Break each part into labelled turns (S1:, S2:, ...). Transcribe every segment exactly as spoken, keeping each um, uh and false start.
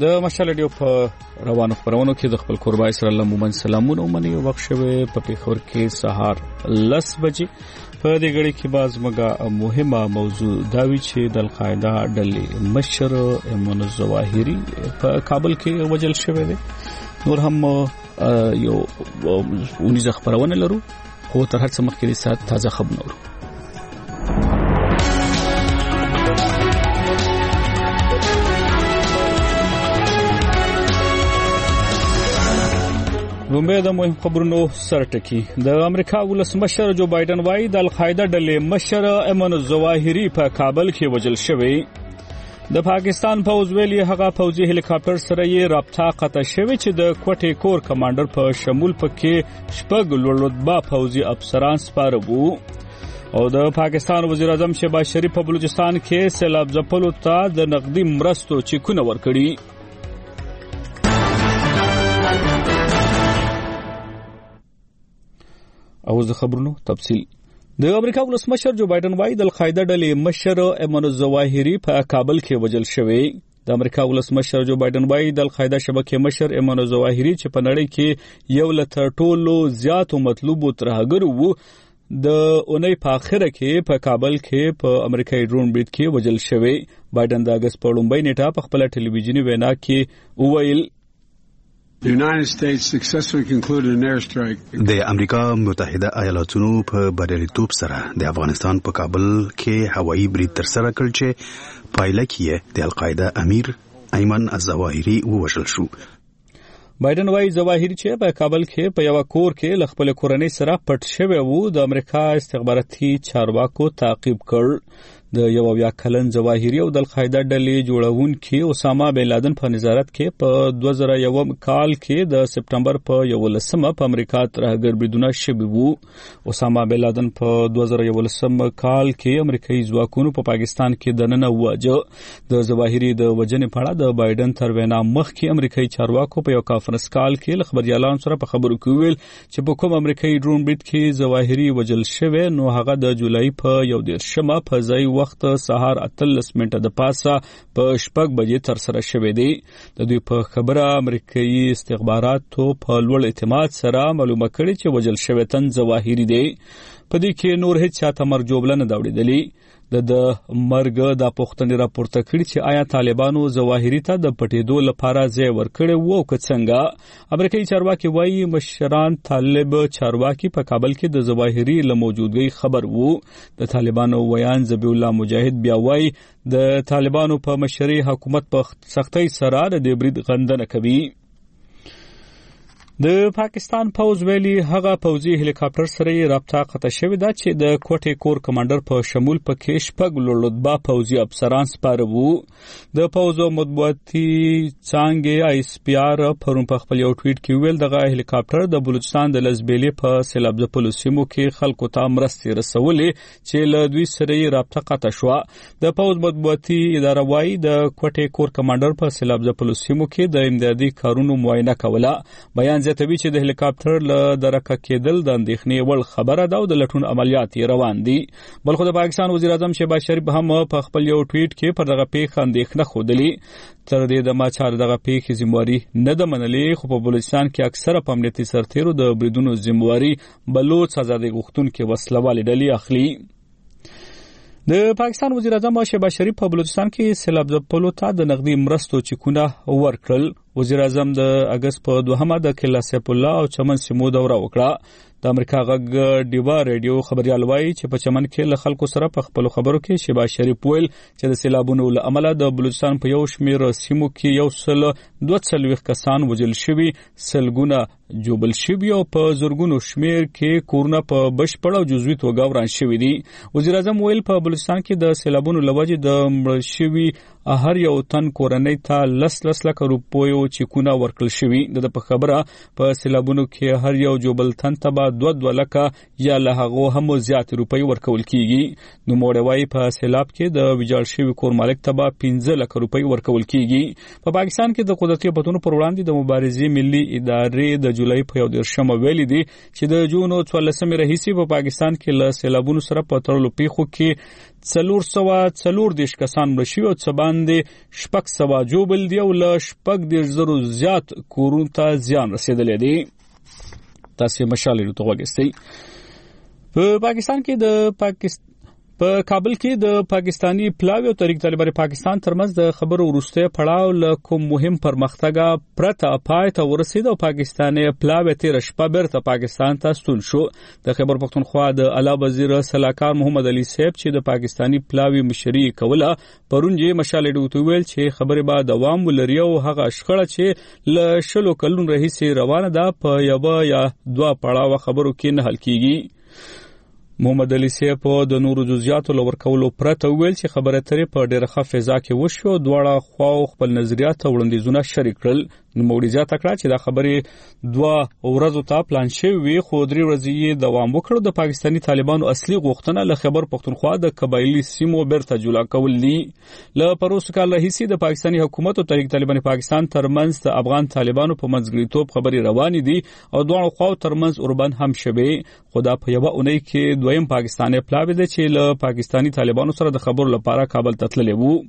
S1: د مشال رادیو په روانو خبرونو کې د خپل قربای سره الله مومن سلامونه ومني او وخت شوه په پیښور کې سهار لس بجې په دې غړي کې باز مګه مهمه موضوع دا وی چې د القاعده ډلې مشر ایمن الظواهری په کابل کې وجل شوی دی. نور هم یو ونیزه خبرونه لرو خو تر هڅه مخکې سات تازه خبرونه لومبه د مهم خبرونو سرټکی. د امریکا ولسمشر جو بایدن وايي د القاعده ډلې مشر ایمن الظواهری په کابل کې وجل شوی. د پاکستان فوج ویلي هغه فوجي هلیکاپټر سره یې رابطه قطع شوی چې د کوټې کور کمانډر په شمول پکې شپږ لوړ رتبه فوجي افسران سپاره وو. او د پاکستان وزیر اعظم شهباز شریف په بلوچستان کې سیلاب ځپلو ته د نقدي مرستو چیکونه ورکړي. اوس د خبرونو تفصیل. د امریکا ولسمشر جو بایدن وايي د القاعده ډلې مشر ایمن الظواهری په کابل کې وجل شوی. د امریکا ولسمشر جو بایدن وايي د القاعده شبکې مشر ایمن الظواهری چې په نړۍ کې یو له ټولو زیاتو مطلوبو ترهګر وو د اونۍ په اخره کې په کابل کې په امریکایي ډرون بریډ کې وجل شوی. بایدن د اگست په لومړۍ نیټه په خپل ټلویزیونی وینا کې وویل
S2: The United States successfully concluded an airstrike.
S3: د امریکا متحده ایالاتونو په بریالیتوب سره د افغانستان په کابل کې هوایي برید ترسره کړ چې پایله کې د القاعده امیر ایمن الظواهری ووژل شو.
S1: بایدن وايي ظواهری چې په کابل کې په یو کور کې ل خپل کورنۍ سره پټ شوی وو د امریکا استخباراتي چارواکو تعقیب کړ. د یو بیا کلن ظواهری او د القاعده ډلې جوړونکي اسامه بن لادن په نظارت کې په دوه زره یو کال کې د سپټمبر په یولسمه په امریکا ترهګر بریدونه شوي وو. اسامه بن لادن په دوه زره یولسم کال کې امریکایي ځواکونو په پاکستان کې دننه وواجه. د ظواهری د وجنې په اړه د بایدن تر وینا مخکې امریکایي چارواکو په یو کانفرنس کال کې له خبريالانو سره په خبرو کې ویل چې په کوم امریکایي ډرون بریډ کې ظواهری وجل شوی نو هغه د جولای په یو دیرشمه په ځای وخت سهار اتلس منټه د پاسه په شپږ بجې تر سره شوې دي. د دوی په خبره امریکایي استخباراتو په لوړ اعتماد سره معلومه کړې چې وجل شوی تن ظواهری دی. په دې کې نور هیڅ چاته مرګ جوړه نه داوړېدلی. د د مرګ د پښتنې راپورته کړي چې آیا طالبانو ظواهری ته د پټېدو لپاره ځای ورکړی وو او که څنګه. امریکایي چارواکي وایي مشران طالب چارواکي په کابل کې د ظواهری له موجودګۍ خبر وو. د طالبانو ویان ذبیح الله مجاهد بیا وایي د طالبانو په مشرۍ حکومت په سختۍ سره د دې برید غندنه کوي. د پاکستان فوج ویلي هغه فوجي هلیکاپټر سره یې رابطه قطع شوې ده چې د کوټې کور کمانډر په شمول پکې شپږ لوړ رتبه فوجي افسران سپاره وو. د فوج مطبوعاتي څانګې آی اس پی آر پرون په خپل یو ټویټ کې ویل دغه هلیکاپټر د بلوچستان د لزبیلې په سیلاب ځپلو سیمو کې خلکو ته مرستې رسولې چې له دوی سره یې رابطه قطع شوه. د فوج مطبوعاتي اداره وایي د کوټې کور کمانډر په سیلاب ځپلو سیمو کې د امدادي کارونو معاینه کوله. بیان زیاتوي چې د هلیکاپټر له درکه کېدل د اندېښنې وړ خبره ده او د لټون عملیات یې روان دي. بلخو د پاکستان وزیر اعظم شهباز شریف هم په خپل یو ټویټ کې پر دغه پیښه اندېښنه ښودلې. تر دې دمه چې دغه پیښې ذمہواري نه ده منلې خو په بلوچستان کې اکثره په امنیتي سرتیرو د بریدونو ذمہواري بلوچ آزادۍ غوښتونکي وسلوالې ډلې اخلي. د پاکستان وزیر اعظم شهباز شریف په بلوچستان کې سیلاب ځپلو ته د نقدي مرستو چیکونه ورکړل. وزیر اعظم د اگست په دوهمه د کلا سیف الله او چمن سیمو دوره وکړه. د امریکا غږ ډیوا ریډیو خبريال وایي چې په چمن کې له خلکو سره په خپل خبرو کې شهباز شریف ویل چې د سیلابونو له امله د بلوچستان په یو شمېر سیمو کې یو سل دوه څلوېښت کسان وژل شوي، سلګونه جوبل شوي او په زرګونو شمېر کې کورونه په بشپړ او جزوي توګه وران شوي دي. وزیر اعظم ویل په بلوچستان کې د سیلابونو له وجې د مړ شوي هر یو تن کورنۍ ته لس لس لکه روپیو چیکونه ورکړل شوي. د په خبره په سیلابونو کې هر یو جوبل تن ته به دوه دوه لکه یا له هغو هم زیات روپۍ ورکول کیږي. نو موړوي په سیلاب کې د ویجاړ شوي کور مالک ته به پنځه لکه روپۍ ورکول کیږي. په پاکستان کې د قدرتي آفتونو پر وړاندې د مبارزې ملي ادارې د جولای په یو دېرشمه ویلي دي چې د جون څوارلسمې راهیسې په پاکستان کې له سیلابونو سره په تړلو پیښو کې څلور سوه څلور دېرش کسان مړه شوي او څه باندې شپږ سوه جوبل دي او له شپږ دېرش زرو زیات کورونو ته زیان رسېدلی دی. تاسې مشال راډیو ته غوږ یاستئ. په پاکستان کې د پاکستان په کابل کې د پاکستانی پلاوی او تحریک طالبان پاکستان ترمنځ د خبرو وروسته پړاو له کوم مهم پرمختګ پرته پای ته ورسید او پاکستانی پلاوی تیر شپه بیرته پاکستان ته ستون شو. د خیبر پختونخوا د اعلی وزیر سلاکار محمد علي صاحب چې د پاکستانی پلاوی مشري کوله پرون یې مشال ډوته ویل چې خبره به دوام ولري او هغه شخړه چې له شلو کلونو راهیسې روانه ده په یو یا دوه پړاو خبرو کې نه حل کیږي. محمد علي صاحب د نورو جزئیاتو لور کولو پرته ویل چې خبره ترې په ډېره ښه فضا کې وشو. دواړه خواو خپل نظریات او وړاندیزونه شریک کړل. نوموړي زیاته کړه چې دا خبرې دوه ورځو ته پلان شوې وي خو درې ورځې یې دوام وکړ. د پاکستاني طالبانو اصلي غوښتنه له خیبر پختونخوا د قبایلي سیمو بیرته جلا کول دي. له پروسه کال راهیسې د پاکستاني حکومت او تحریک طالبان پاکستان ترمنځ د افغان طالبانو په منځګړیتوب خبرې روانې دي او دواړو خواو ترمنځ اوربند هم شوي. خو دا په یوه اونۍ کې دویم پاکستاني پلاوی دی چې له پاکستاني طالبانو سره د خبرو لپاره کابل ته تللی وو.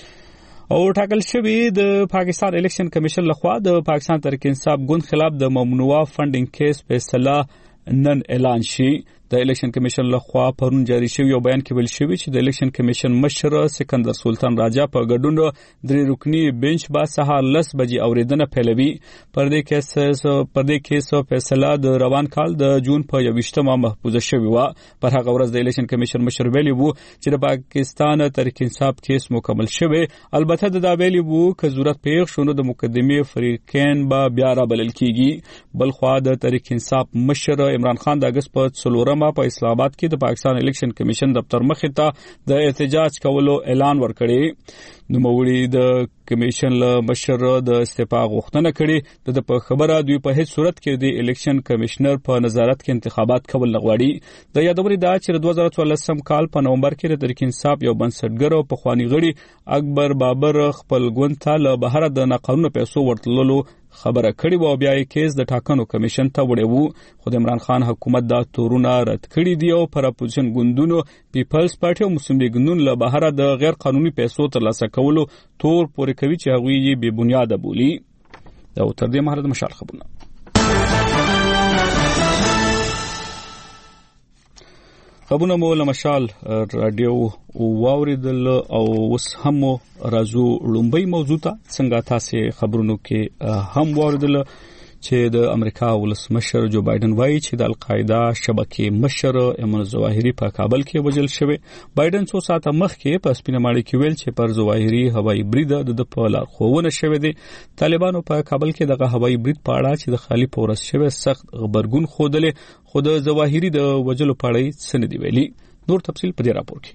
S1: او ټاکل شوی د پاکستان الیکشن کمیشن لخوا د پاکستان تحریک انصاف ګوند خلاف د ممنوعه فنډینګ کیس فیصله نن اعلان شي. د الیکشن کمیشن لخوا پرون جاری شوی یو بیان کې ویل شوی چې د الیکشن کمیشن مشر سکندر سلطان راجا په ګډون درې رکنی بنچ با سهار لس بجې اوریدنه پیلوي. پر دې کیس پر دې کیس فیصله د روان کال د جون په یوویشتمه محفوظه شوی و. پر هغه ورځ د الیکشن کمیشن مشر ویلی وو چې د پاکستان تحریک انصاف کیس مکمل شوی. البته د دا ویلی وو که ضرورت پیښ شونه د مقدمه فریقین با بیا را بلل کیږي. بل خو د تحریک انصاف مشر عمران خان د اگست په څلورم په اسلام آباد کې د پاکستان الیکشن کمیشن دفتر مخې ته د احتجاج کولو اعلان ورکړی. نوموړي د کمیشن له مشر د استعفا غوښتنه کړې. د په خبره دوی په هیڅ صورت کې د الیکشن کمیشنر په نظارت کې انتخابات کول نه غواړي. د یادوري دا چې د دوه زره څوارلسم کال په نومبر کې د تحریک انصاف یو بنسټګر او پخوانی غړي اکبر بابر خپل ګوند ته له بهر د ناقانونه پیسو ورتللو خبره کړې و او بیا یې کیس د ټاکنو کمیشن ته وړی وو. خو د عمران خان حکومت دا تورونه رد کړي دي او پر اپوزیشن ګوندونو پیپلز پارټي او مسلم لیګ ګوند له بهر د غیر قانوني پیسو ترلاسه کولو تور پورې کوي چې هغوی یې بې بنیاده بولي. دا تر دې مهاله د مشال خبرونه. خبرونه مو له مشال راډیو واوریدل او اوس هم راځو لومبۍ موضوع ته. څنګه تاسې خبرونو کې هم واوریدل چې د امریکا ولسمشر جو بایدن وایي چې د القاعده شبکې مشر ایمن الظواهري په کابل کې وژل شوی. بایدن څو ساعته مخکې په سپینه ماڼۍ کې ویل چې پر ظواهري هوایي برید د په لارښوونه شوی دی. طالبانو په کابل کې دغه هوایي برید په اړه چې د خالي په ورځ شوی سخت غبرګون ښودلی خو د ظواهري د وژلو په اړه یې څه نه دي ویلي. نور تفصیل په دې راپور کې.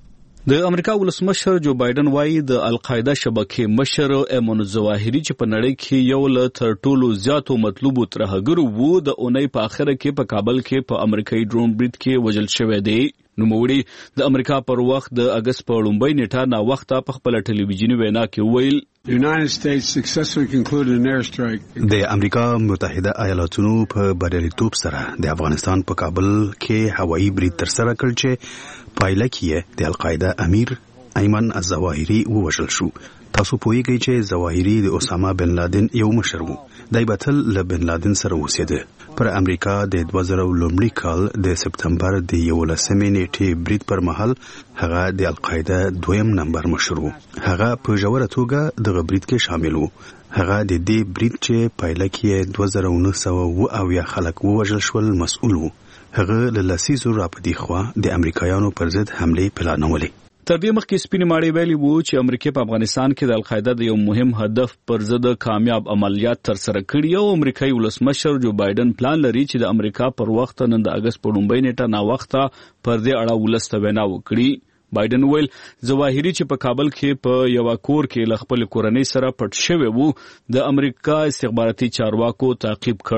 S1: د امریکا ولسمشر جو بایدن وایي د القاعده شبکې مشر ایمن الظواهري چې په نړۍ کې یو له تر ټولو زیاتو مطلوبو ترهګرو وو د اونۍ په اخره کې په کابل کې په امریکایي ډرون برید کې وژل شوی دی. نوموړي د امریکا پر وخت د اگست په لومبۍ نیټه نا وخته په خپل ټلویزیوني وینا کې ویل
S2: The United States successfully concluded an airstrike.
S3: د امریکا متحده ایالاتونو په بریالیتوب سره د افغانستان په کابل کې هوایي برید ترسره کړ چې پایله کې د القاعده امیر ایمن الظواهري ووژل شو. تاسو پوهیږئ چې ظواهري د اسامه بن لادن یو مشر وو. دای به تل له بن لادن سره اوسېده. پر امریکا د دوه زره لومړي کال د سپتمبر د یولسمې نیټې برید پر مهال هغه د القاعده دویم نمبر مشر وو. هغه په ژوره توګه دغه برید کې شامل وو. هغه د دې برید چې پایله کې دوه زره نهه سوه اویا خلک ووژل شول مسؤل وو. هغه له لسیزو راپدې خوا د امریکایانو پر ضد حملې پلانولې.
S1: تر دې مخکې سپینې ماڼۍ ویلي وو چې امریکا په افغانستان کې د القاعده د یو مهم هدف پر ضد کامیاب عملیات ترسره کړي او امریکایي ولسمشر جو بایدن پلان لري چې د امریکا پر وخت نن د اگست په لومبۍ نیټه نا وخته پر دې اړه ولس ته وینا وکړي. بایدن ویل ظواهري چې په کابل کې په یو کور کې له خپل کورنۍ سره پټ شوی وو د امریکا استخباراتي چارواکو تعقیب کړ.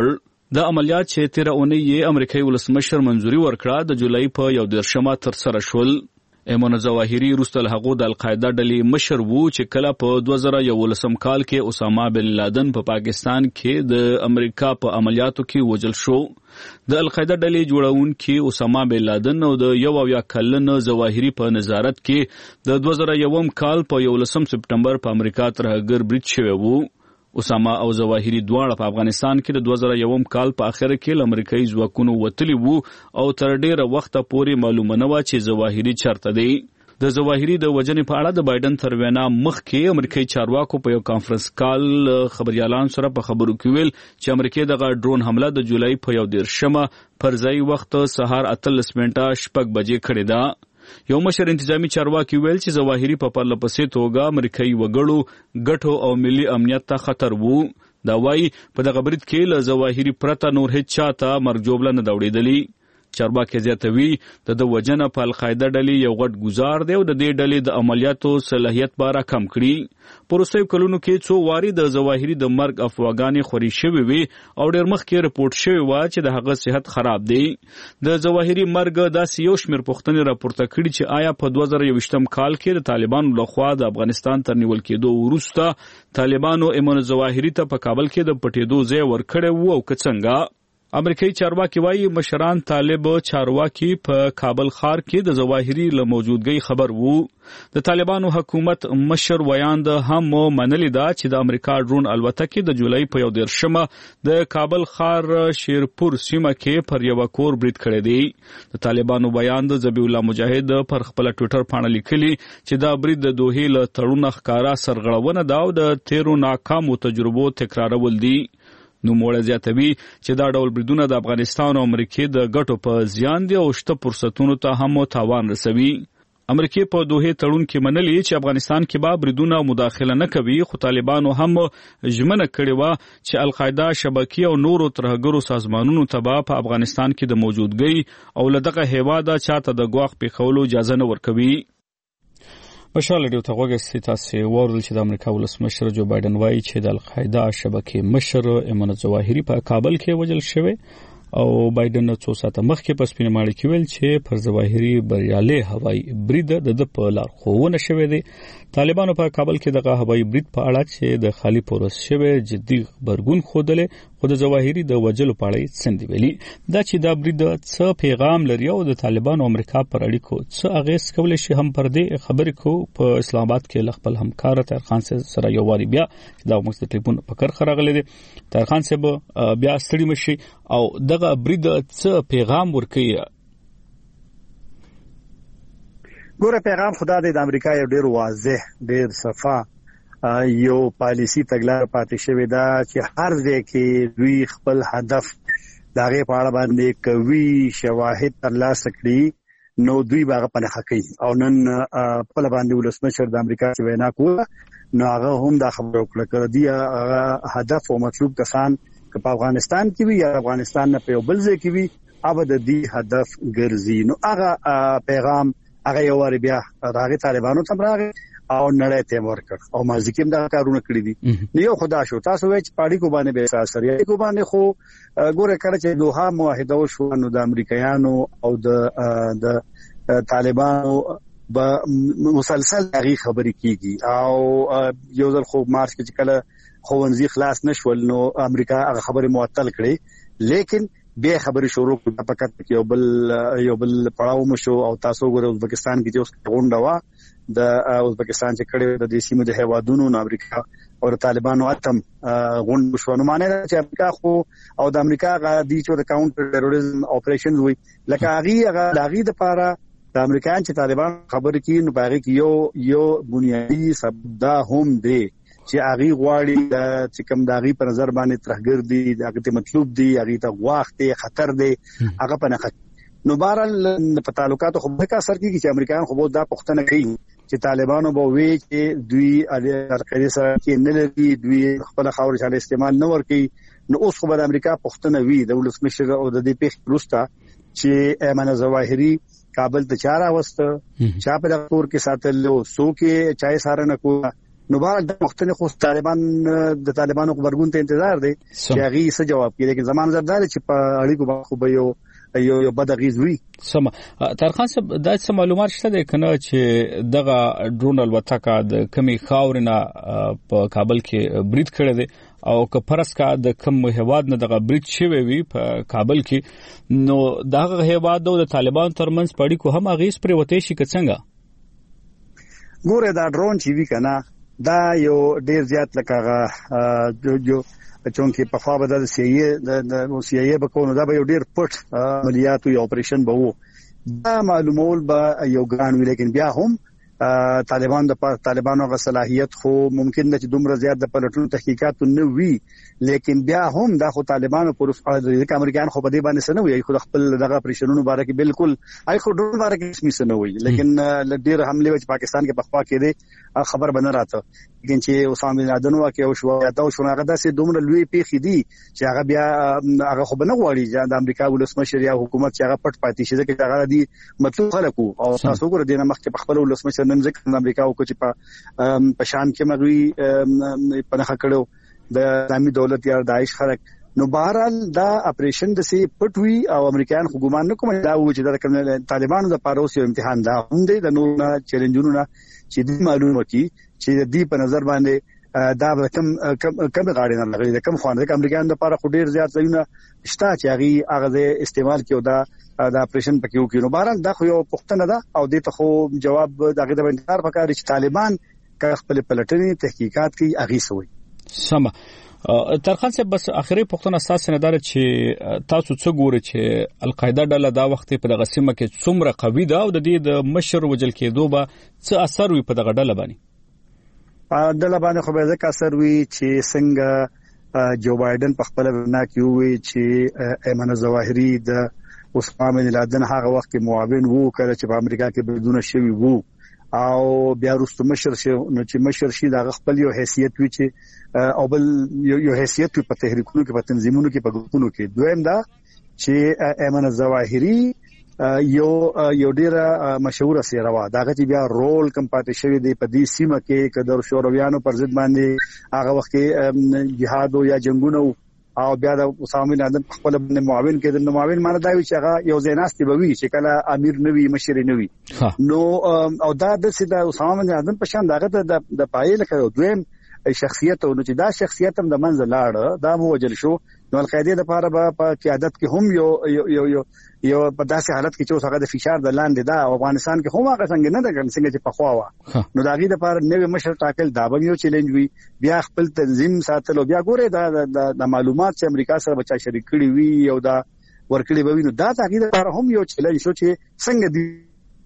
S1: د عملیات چې تیر اونۍ یې امریکایي ولسمشر منځوري ورکړه د جولای په یو دیرشمه تر سره شول. ایمان الظواهري وروسته له هغو د القاعده ډلې مشر وو چې کله په دوه زره یولسم کال کې اسامه بن لادن په پا پاکستان کې د امریکا په عملیاتو کې وژل شو. د القاعده ډلې جوړونکي اسامه بن لادن او د یو اویا کلن ظواهري په نظارت کې د دوه زره یوم کال په یولسم سپټمبر په امریکا ترهګر برید شوی وو. اسامه او ظواهري دواړه په افغانستان کې د دوه زره یوم کال په اخر کې له امریکایي ځواکونو وتلي وو او تر ډیره وخته پورې معلومه نه وه چې ظواهري چېرته دی. د ظواهري د وژنې په اړه د بایدن تر وینا مخکې امریکایي چارواکو په یو کانفرنس کال خبريالانو سره په خبرو کې ویل چې امریکا دغه ډرون حمله د جولای په یو دیرشمه پر ځای وخت سهار اتلس منټه شپږ بجې کړې ده. یو مشر انتظامی چارواکي ویل چې ظواهري په پرله پسې توګه امریکایي وګړو ګټو او ملي امنیت ته خطر وو. دا وایي په دغه برید کې له ظواهري پرته نور هیڅ چاته مرګ ژوبله نه ده وړېدلې. چارواکي زیاتوي د د وژنه په القاعده ډلې یو غټ ګزار دی او د دې ډلې د عملیاتو صلاحیت به راکم کړي. په وروستیو کلونو کې څو وارې د ظواهري د مرګ افواګانې خورې شوې وې او ډېر مخکې رپورټ شوې وه چې د هغه صحت خراب دی. د ظواهري مرګ داسې یو شمېر پوښتنې راپورته کړي چې آیا په دوه زره یوویشتم کال کې د طالبانو لخوا د افغانستان تر نیول کېدو وروسته طالبانو ایمان الظواهري ته په کابل کې د پټېدو ځای ورکړی وو او که څنګه. امریکایي چارواکي وایي مشران طالب چارواکي په کابل ښار کې د ظواهري له موجودګۍ خبر وو. د طالبانو حکومت مشر ویاند هم منلې ده چې د امریکا ډرون الوتکې د جولای په یو دیرشمه د کابل ښار شیرپور سیمه کې پر یو کور برید کړی دی. د طالبانو ویاند ذبیح الله مجاهد پر خپل ټویټر باندې لیکلي چې دا برید د دوحې له تړون ښکارا سرغړونه ده او د تیرو ناکامو تجربو تکرارول دي. نوموړی زیاتوي چې دا ډول بریدونه د افغانستان او امریکې د ګټو په زیان دي او شته فرصتونو ته هم تاوان رسوي. امریکې په دوحې تړون کې منلي چې افغانستان کې به بریدونه مداخله نه کوي، خو طالبانو هم ژمنه کړې وه چې القاعده شبکې او نورو ترهګرو سازمانونو ته به په افغانستان کې د موجودګۍ او له دغه هیواده چاته د ګواښ پېښولو اجازه نه ورکوي. بشار لري ته وګورئ تاسو ورول چې د امریکا ولسمشر جو بایدن وایي چې د القاعده شبکې مشر ایمان الظواهري په کابل کې وژل شوی او بایدن څو ساعته مخکې په سپینه ماڼۍ کې ویل چې پر ظواهري بریالي هوایي برید د په لارښوونه شوی دی. طالبانو په کابل کې دغه هوایي برید په اړه چې د خالي پروس شوی جدي غبرګون ښودلې، خو د ظواهري د وژلو په اړه څه نه ویلي. دا چې دا برید څه پیغام لري او د طالبانو امریکا پر اړیکو څه اغیز کولی شي هم پر دې خبرې کو په اسلام آباد کې له خپل همکار طاهر خان سره یو واري بیا دا موږ د ټلیفون په کرخه راغلی دی. طاهر خان صاحب بیا ستړي مشي او دغه برید څه پیغام ورکوي؟
S4: ګوره پیغام خدا دې د امریکا یو ډیر واضح ډیر صفا یو پالیسی تګلار پاتې شوی دا چې هر ځای کې دوی خپل هدف دغه په اړه باندې کوي شواهد ترلاسه کړي نو دوی باغ په نخښه کوي. او نن په باندې ولسمشر د امریکا چې وینا کوله نو هغه هم دا خبره وکړه چې دی هدف او مطلوب کسان که په افغانستان کې وي یا افغانستان نه په بل ځای کې وي اوبه د دې هدف ګرځي. نو هغه پیغام هغه یو واری بیا راغی طالبانو ته راغی او نړۍ ته ورکړ او مازیکم دا کارونه کړی دي. نو یو خدا شو تاسو وایي چې پاړی کو باندې به اثر یې کو باندې خو ګوره کړه چې دوه معاهده شو نو د امریکایانو او د د طالبانو به مسلسل هغه خبرې کیږي او یو ځل خو مارچ کې کله خوونځي خلاص نشول نو امریکا هغه خبرې معطل کړې، لیکن به خبرې شروع کړه په کټ کې یو بل یو بل پړاو مشو او تاسو ګورئ ازبکستان کې چې اوس غونډه وا د ازبکستان چې کړي د دې سیمو د هیوادونو نو امریکا او طالبانو اتم غونډه شو. نو معنی چې امریکا خو او د امریکا غادي چې د کاونټر ټیرریزم اپریشنز وي لکه هغه هغه د هغه لپاره د امریکایان چې طالبان خبرې کوي نو باغې کې یو یو بنیادی سبب دا هم دی چې هغه غواړي چې کوم داغي په نظر باندې ترهګر دي دغه ته مطلوب دي هغه ته غواخت دي خطر دي هغه په نخښ. نو بهرحال په تعلقاتو خو به اثر کوي چې امریکایان خو دا پښتنه کوي چې طالبانو به وی چې دوی القاعده سره کې نه لري دوی خپل خاور چاله استعمال نه ورکي. نو اوس خو به امریکا پښتنه وی د ولسمشر او د دې پیښ روستا چې ایمان الظواهري کابل ته چاره واست چا په دغه کور کې ساتل او سو کې چای ساره نه کو نو بعد د مختلف طالبان د طالبانو خبرګون ته انتظار دی چې هغه څه جواب کوي لیکن زمانه زردار چې په اړیکو باندې خو به یو یو یو بد غیز وی
S1: سم ترخان صاحب دا څه معلومات شته د کنه چې دغه ډرون الوتکه د کمی خاورنا په کابل کې برید کړی دی او که فرض کا د کم هواد نه دغه برید شوی وي په کابل کې نو دغه هواد د طالبان ترمنځ پړی کو هم غیز پر وته شي څنګه
S4: ګوره دا ډرون چې وی کنه دا یو ډیر زیات لکه جو جو چونکه په خوا به د سی ای د سی ای په کوو دا به یو ډیر پټ عملیات او اپریشن به وو دا معلومول به یو ګران وی لیکن بیا هم طالبان د طالبانو غ صلاحیت خو ممکن نه چې دومره زیات د پلټونو تحقیقات نه وي لیکن بیا هم دا خو طالبانو پر د امریکایان خو په دې باندې سن وي خو خپل دغه اپریشنونو باره کې بالکل آی خو ډرون باره کې سمې سن وي لیکن ډیر حمله چې پاکستان کې په خوا کې دي خبر بنه راته لیکن چې اسامه بن لادن واقع او شو دا شو هغه داسې دومره لوی پیخي دي چې هغه بیا هغه خو بنه غواړي چې د امریکا ولسمشر یا حکومت چې هغه پټ پاتې شي چې هغه دي مطلوب خلکو او تاسو ګور دینه مخکې په خپل ولسمشر نن ځکه امریکا او چې په پشان کې مغوي پنهخه کړو د اسلامي دولت یا داعش خلک نو بهرحال دا اپریشن د سی پټوي او امریکایان خو ګمان نه کوم دا و چې د طالبانو د پاروس یو امتحان دا هم دی د نور نه چیلنجونو نه چې د معلومه کی چې د په نظر باندې دا کم کم کم غاړي نه لګي د کم خوانه د امریکایانو د پاره خو ډیر زیات ځایونه شته چې هغه هغه استعمال کیو دا د اپریشن پکې وکړو بهرحال دا خو یو پښتنه ده او د ته خو جواب دغه د انتظار پکاره چې طالبان که خپل پلټنې تحقیقات کوي اغي سوي
S1: سم ترخان صاحب بس اخري پښتون اساس نه دار چې تاسو څه ګوري چې القاعده ډله دا وخت په دغه سیمه کې څومره قوي ده او د دې د مشر وجل کېدو به څه اثر وي په دغه ډله باندې
S4: په ډله باندې خو به ځکه اثر وي چې څنګه جو بایدن په خپل وینا کې وی چې ایمن ظواهری د اسامه بن لادن هغه وخت کې معاون وو کله چې په امریکا کې بدون شوی وو او بیا وروسته مشر شي نو چې مشر شي دا خپل یو حیثیت وی چې او بل یو حیثیت په تحریکونو کې په تنظیمونو کې په ګروپونو کې دویم دا چې ایمن ظواهری یو یو ډیره مشهور سیره وا دا چې بیا رول کم پاتې شوی دی په دې سیمه کې کډر شورویانو پر ضد باندې هغه وخت کې جهاد او یا جنگونه او بیا د اسامه بن لادن خپل باندې معاون کېدل نو معاون معنی دا وی چې هغه یو زیناستي بوي چې کله امیر نوي مشر نوي نو او دا د سیده اسامه بن لادن په شان داغه د پایل کړو دویم شخصیت او نو چې دا شخصیت هم د منځ لاړ دا مو وجل شو نو القاعده لپاره په قیادت کې هم یو یو یو یو په داسې حالت کې چې هغه د فشار د لاندې دا افغانستان کې هم هغه څنګه نه ده څنګه چې په خوا وا نو دا غي لپاره نوې مشر ټاکل دا به یو چیلنج وي بیا خپل تنظیم ساتل او بیا ګوره دا د معلومات چې امریکا سره بچا شریک کړي وي او دا ورکړي به نو دا تاګي لپاره هم یو چیلنج شو چې څنګه دي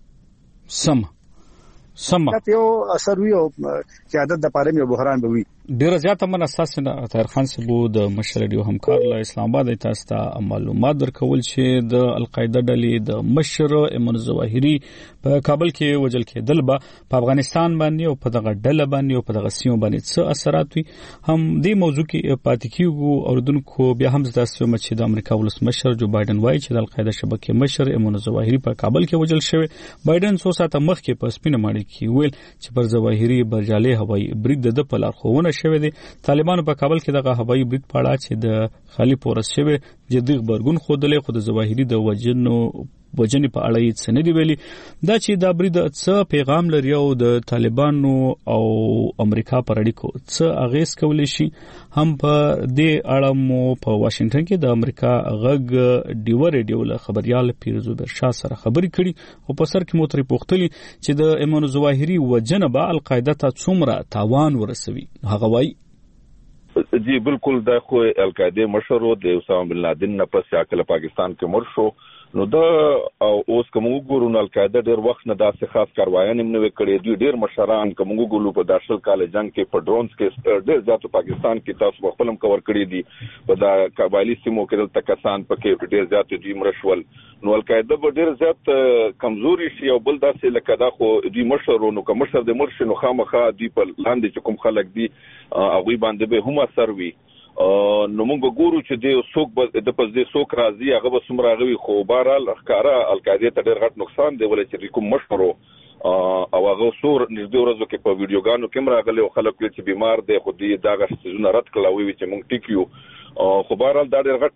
S1: سم سم
S4: دا یو اثر وی او قیادت د پاره یو بحران به وي
S1: ډیر زیات من اساس نه طاهر خان صاحب د مشر ډیو همکار له اسلام آباد تاسو ته معلومات درکول چې د القاعده ډلې د مشر ایمن ظواهری په کابل کې وجل کېدل به په افغانستان باندې او په دغه ډله باندې او په دغه سیمه باندې څه اثرات وي هم دې موضوع کې پاتې کیږي اوردونکو بیا هم تاسو مچ د امریکا ولسمشر جو بایدن وایي چې د القاعده شبکې مشر ایمن ظواهری په کابل کې وجل شوی بایدن څو ساعته مخکې په سپینه ماڼۍ کې ویل چې پر ظواهری برجاله هوایي برید د په لارښوونه شوی دی طالبانو په کابل کې دغه هوایي برید پاړه چې د خالي پورس شوی جدي خبرګون خودلې خود ظواهری د وجنو وجنې په اړه یې څه نه دی ویلي دا چې دا برید څه پیغام لري او د طالبانو او امریکا پر اړیکو څه اغیز کولی شي هم په دې اړه مو په واشنگټن کې د امریکا غږ ډیو ریډیو له خبريال پیرزو برشا سره خبرې کړي او په سر کې مو ترې پوښتلي چې د ایمن ظواهری وجنه به القاعده ته څومره تاوان ورسوي هغه وایي
S5: جی بالکل د خو القاعده مشر د اسامه بن لادن نه پس عقل پاکستان کې مر شو نو دا اوس کوم ګورو نو القاعده ډیر وخت نه داسې خاص کاروایان هم نه کړې دوی ډیر مشران کوم ګولو په داشل کال جنگ کې په ډرونز کې ډیر ځاتو پاکستان کې تاسو خپلم کور کړی دي په دا قبایلی سیمو کې د تکسان پکې ډیر ځاتو دي مرشول نو القاعده به ډیر ځات کمزوري شي او بل داسې لکه دا خو دوی مشر نو کوم مشر د مرشد نو خامخا دی په لاندې کوم خلک دي هغه باندې به هم اثر وي نو موږ ګورو چې د څوک د پس د څوک راځي هغه به سمراغوي خو بهرال ښکارا القاعده ته ډېر غټ نقصان دی ولې چې کوم مشورو او هغه سور نږدې ورځو کې په ویډیوګانو کې راغلي او خلک چې بیمار دي خو دې داغه سيزونه رد کړل وی چې مونږ ټیکیو خو بهرحال دا ډېر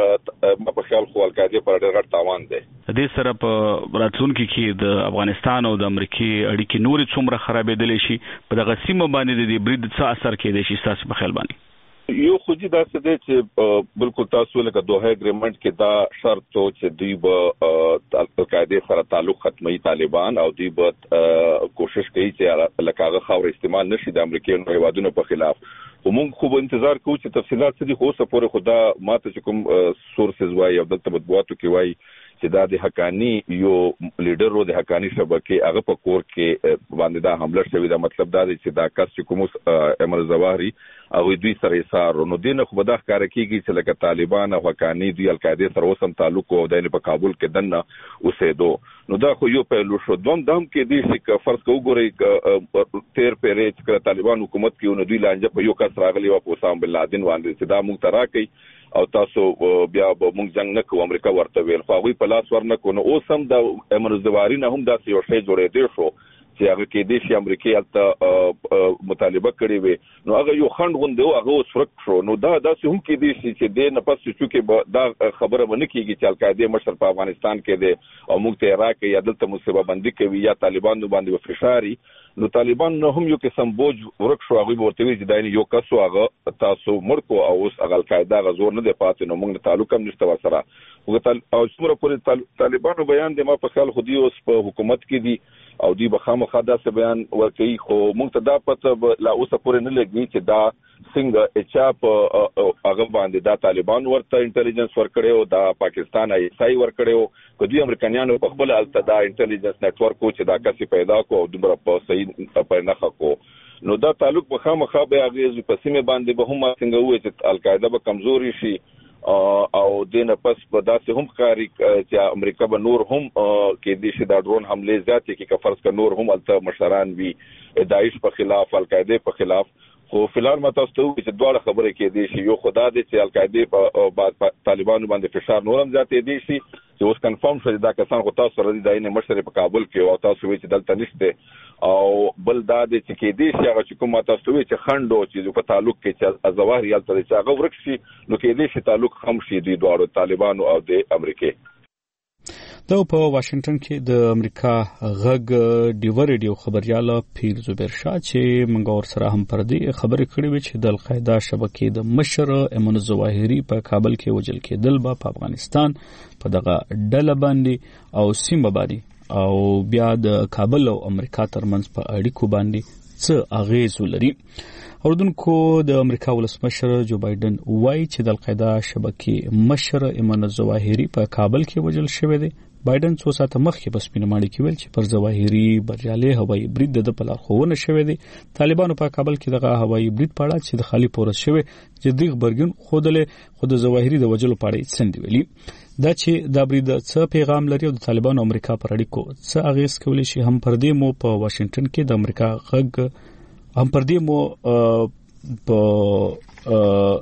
S5: غټ په خیال خو القاعده پر ډېر غټ تاوان دی.
S1: د سره په راتلونکو کې د افغانستان او د امریکای اړیکې نور څومره خرابېدلې شي په دغه سیمه باندې د برید څه اثر کېدای شي تاسو په خیال باندې؟
S5: یو خو دې دا څه دی چې بالکل تاسو لکه دوه اګریمنت کې دا شرط و چې دوی به القاعده سره تعلق ختمي طالبان او دوی به کوشش کوي چې لکه هغه خاور استعمال نشي د امریکای او هیوادونو په خلاف. ومونږ خو انتظار کوو چې تفصيلات څه دي خو اوسه پورې خدا ماته چې کوم سورسز وایي او دلته مطبوعاتو کې وایي چې دا د حقانی یو لیډر رو د حقانی شبکې هغه په کور کې باندې دا حمله شوې. دا مطلب دا دی چې دا کس چې کوم امر زواهری او دوی سره سار نو دینه خو به دا ښکار کیږي چې لکه طالبان او حقانی دوی القاعده سره وسم تعلق او د په کابل کې دنه اوسېدو. نو دا خو یو پهلو شو. دوم دم کې دي چې فرض کو ګوري تیر پیری چې طالبان حکومت کې نو دوی لانجه په یو کس راغلی او په اسامه بن لادن باندې چې دا مونږ تراکي او تاسو بیا به مونږ جنگ نه کوو امریکا ورته ویل خو هغه په لاس ورنکو. نو اوس هم د امر زواری نه هم داسې یو شی جوړې دی شو چې هغه کې د شي امریکای الته مطالبه کړې وي. نو هغه یو خند غونډه او هغه اوس فرق شو. نو دا داسې هم کې دي چې د نه پس چې دا خبره باندې کېږي چې القاعده مشر په افغانستان کې دی او موږ ته راکې یا دلته مصیبه بندي کوي یا طالبان باندې فشاري. نو طالبان نه هم یو قسم بوج ورک شو. هغه ورته وی چې دایني یو کسو هغه تاسو مرکو او اوس هغه القاعده غزور نه دی پاتې. نو موږ تعلق هم نشته سره او څومره پورې طالبانو بیان دی ما په خیال خو دی اوس په حکومت کې دي او دی بخامه خاصه څه بیان ورکړي خو موږ ته دا پته لا اوسه پورې نه لګي چې دا څنګه اچا په هغه باندې دا طالبان ورته انټيليجنس ورکړي او دا پاکستان آی ایس آی ورکړي او کدي امریکایانو په خپل الته دا انټيليجنس نت ورک چې دا کسي پیدا کو او دومره په صحیح په نه خکو. نو دا تعلق بخامه خابه هغه په سیمه باندې به هم څنګه وي چې القاعده به کمزوري شي او دینه پس په داسې هم کاری چې امریکا به نور هم کې دي چې دا ډرون حمله ذاتي کې کفرس کا نور هم الته مشران وي داعش په خلاف القاعده په خلاف. خو فلال ماته ستو چې دواړه خبرې کې دي چې یو خدا دې چې القاعده په طالبانو باندې فشار نورم ذاتي دي چې اوس کنفرم شوی دا کسان خو تاسو سره دي داینه مشر په کابل کې او تاسو وی چې دلته نشته او بل دا دې چې کې دي چې هغه چې کوم تاسو وی چې خندو چې په تعلق کې چې ازواهر یالته چې هغه ورکشي نو کې دي چې تعلق هم شي دي دواړو طالبانو او د امریکای.
S1: دا په واشنگټن کې د امریکا غږ ډیو ریډیو خبريال پیر زبیر شاه چې منګ اور سره هم پر دې خبرې کړې وي چې د القاعده شبکې د مشر ایمن زواهری په کابل کې وجل کېدل به په افغانستان په دغه ډله باندې او سیمه باندې او بیا د کابل او امریکا ترمنځ په اړیکو باندې څه اغیز ولري. اردوونکو د امریکا ولسمشر جو بایدن وایي چې د القاعده شبکې مشر ایمن زواهری په کابل کې وجل شوی دی. بایدن څو ساعته مخکې په سپینه ماڼۍ کې ویل چې پر زواهری بریالي هوایي برید د په لارښوونه شوی دی. طالبانو په کابل کې دغه هوایي برید په اړه چې د خالي پورس شوی جدي خبرګون خودلې خود زواهری د وجلو په اړه څنډي ویلي. دا چې د برید څه پیغام لري او د طالبانو امریکا پر اړیکو څه اغیز کولی شي هم پر دې مو په واشنگټن کې د امریکا غږ هم پر دې مو په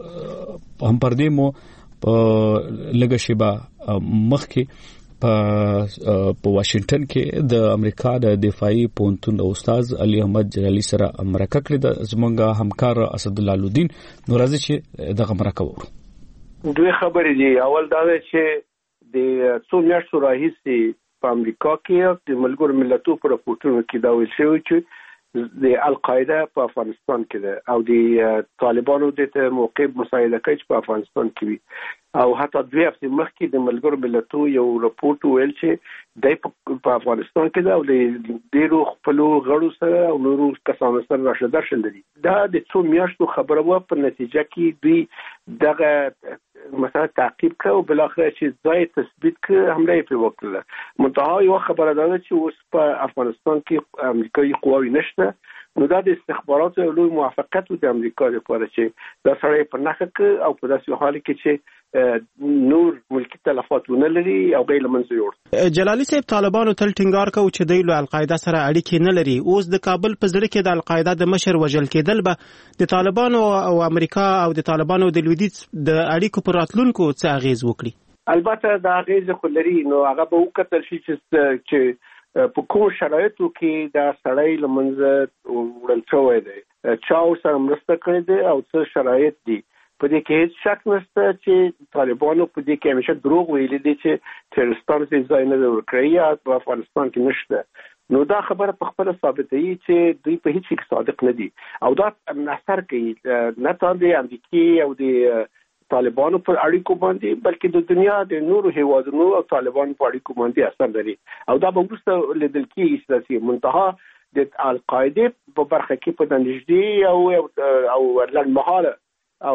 S1: هم پر دې مو په لږه شیبه مخکې په په واشنگټن کې د امریکا د دفاعي پونتون استاد علي احمد جلالي سره مرکه کړې د زمونږ همکار اسد الله لودین. نو راځي چې دغه مرکه وورو.
S6: دوی خبرې دي. اول دا چې د څو میاشتو راهیسې په امریکا کې د ملګرو ملتونو په راپورټونو کې دا ویل شوی چې د القاعده په افغانستان کې ده او د طالبانو د موقع مساعده کوي په افغانستان کې وي او حتی دوی هفته مخکې د ملګرو ملتونو یو راپورټ ویل چې د افغانستان کې ده او د ډیرو خپلو غړو سره او نورو کسانو سره راشه درشل دي. دا د څو میاشتو خبره وه په نتیجه کې دوی دغه مثلا تعقیب کړ او بل اخر چې ځای تثبیت کړ حمله یې په وکړه. منتها یو خبره ده چې اوس په افغانستان کې امریکایي قواوی نشته. نو دا د استخباراتو یو لوی موافقت و د امریکا لپاره چې دا سړی په نښه کړ او په داسې حال کې چې نور ملکی تلفات ونه لري او غیر منځ یوړ.
S7: جلالي صاحب طالبانو تل ټینګار کوي چې دوی له القاعده سره اړیکې نه لري. اوس د کابل په زړه کې د القاعده د مشر وژل کېدل به د طالبانو او امریکا او د طالبانو د لویدیځ د اړیکو پر راتلونکو څه اغیز وکړي؟
S6: البته دا اغیز خو لري. نو هغه به وکتل شي چې چې په کوم شرایطو کې دا سړی لمنځه وړل شوی دی، چا سره مرسته کړې ده او څه شرایط دي. په دې کې هیڅ شک نشته چې طالبانو په دې کې همیشه دروغ ویلي دي چې تروریستان ته ځای نه ورکړي یا په افغانستان کې نشته. نو دا خبره په خپل ثابتوي چې دوی په هیڅ کې صادق نه دي او دا نثر کوي نه تر د امریکای او د طالبانو پر اړیکو باندې بلکې د دنیا د نورو هیوادونو او طالبانو په اړیکو باندې اثر لري او دا به وروسته لیدل کېږي چې منتها د القاعده په برخه کې په نږدې او او لړمحاله او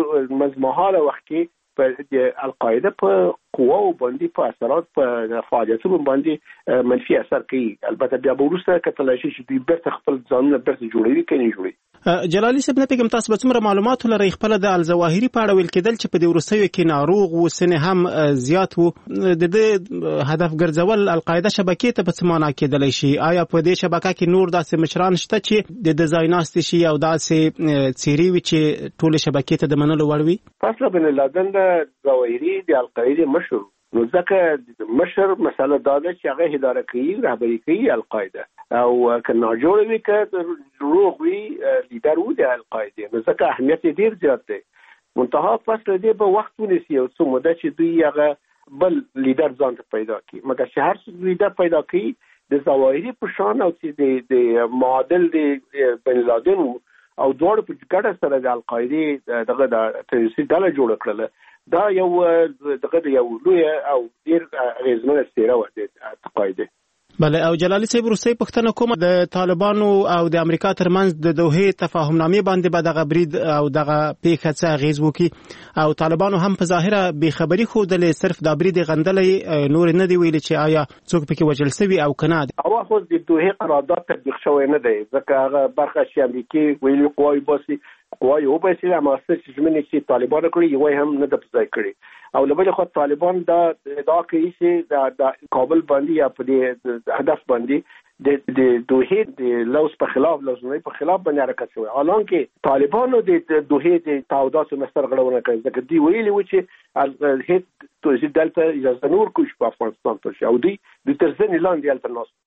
S6: مزمحاله وخت کې په القاعده په قواو باندې په اثرات په فعالیتونو باندې منفي اثر کوي. البته بیا به وروسته کتل شي چې دوی بیرته خپل ځانونه بیرته جوړوي کني جوړي.
S7: جلالي صاحب، نه پیغام تاسو به څومره معلومات لرئ خپل د الظواهري په اړه ویل کېدل چې په دې وروستیو کې ناروغ و سنې هم زیات وو، د دې هدف ګرځول القاعده شبکې ته په څه معنا کېدلی شي؟ آیا په دې شبکه کې نور داسې مشران شته چې د د ځای ناستې شي او داسې څیرې وي چې ټولې شبکې ته د منلو وړ وي؟
S6: اسامه بن لادن د ظواهري د القاعده مشر، نو ځکه مشر مسله دا ده چې هغه اداره کوي، رهبري کوي القاعده او کنا جوړ وي که روغ وي لیدر و د القاعده، نو ځکه اهمیت ډیر زیات دی. منتها فصل دې به وخت ونیسي او څه موده چې دوی هغه بل لیدر ځان ته پیدا کړي، مګر چې هر څه لیدر پیدا کړي د ظواهري په شان او چې د معادل د بن لادن او دوړ په ګډه سره د القاعده دغه د تروریستي ډله جوړ کړل. دا یو دغه یو لوی او ډیر غیزمنه څیره و د القاعده.
S7: بله، او جلالي صاحب وروستۍ پوښتنه کومه د طالبانو او د امریکا ترمنځ د دوحې تفاهمنامې باندې به دغه برید او دغه پیښه څه اغیز وکړي؟ او طالبانو هم په ظاهره بېخبري ښودلې، صرف دا برید یې غندلی، نور نه دی ویلي چې آیا څوک پکې وژل سوي او که نه؟
S6: هغه خو د دوحې قرارداد تطبیق شوی نه دی، ځکه هغه برخه چې امریکې ویلي قواوې باسي قواوې وباسي، هماغه څه چې ژمنې چې طالبانو کړي یوه هم نه ده په ځای کړي. او له بلې خوا طالبان دا ادعا کوي چې د کابل باندې یا په دې هدف باندې د د دوحې د لوز په خلاف لوزنۍ په خلاف باندې حرکت شوی، حالانکه طالبانو د دوحې د تعهداتو نه سرغړونه کوي، ځکه دوی ویلي و چې هیڅ توزیع دلته اجازه نه ورکوي په افغانستان ته شي او دوی د تر ځنې لاندې هلته ناست.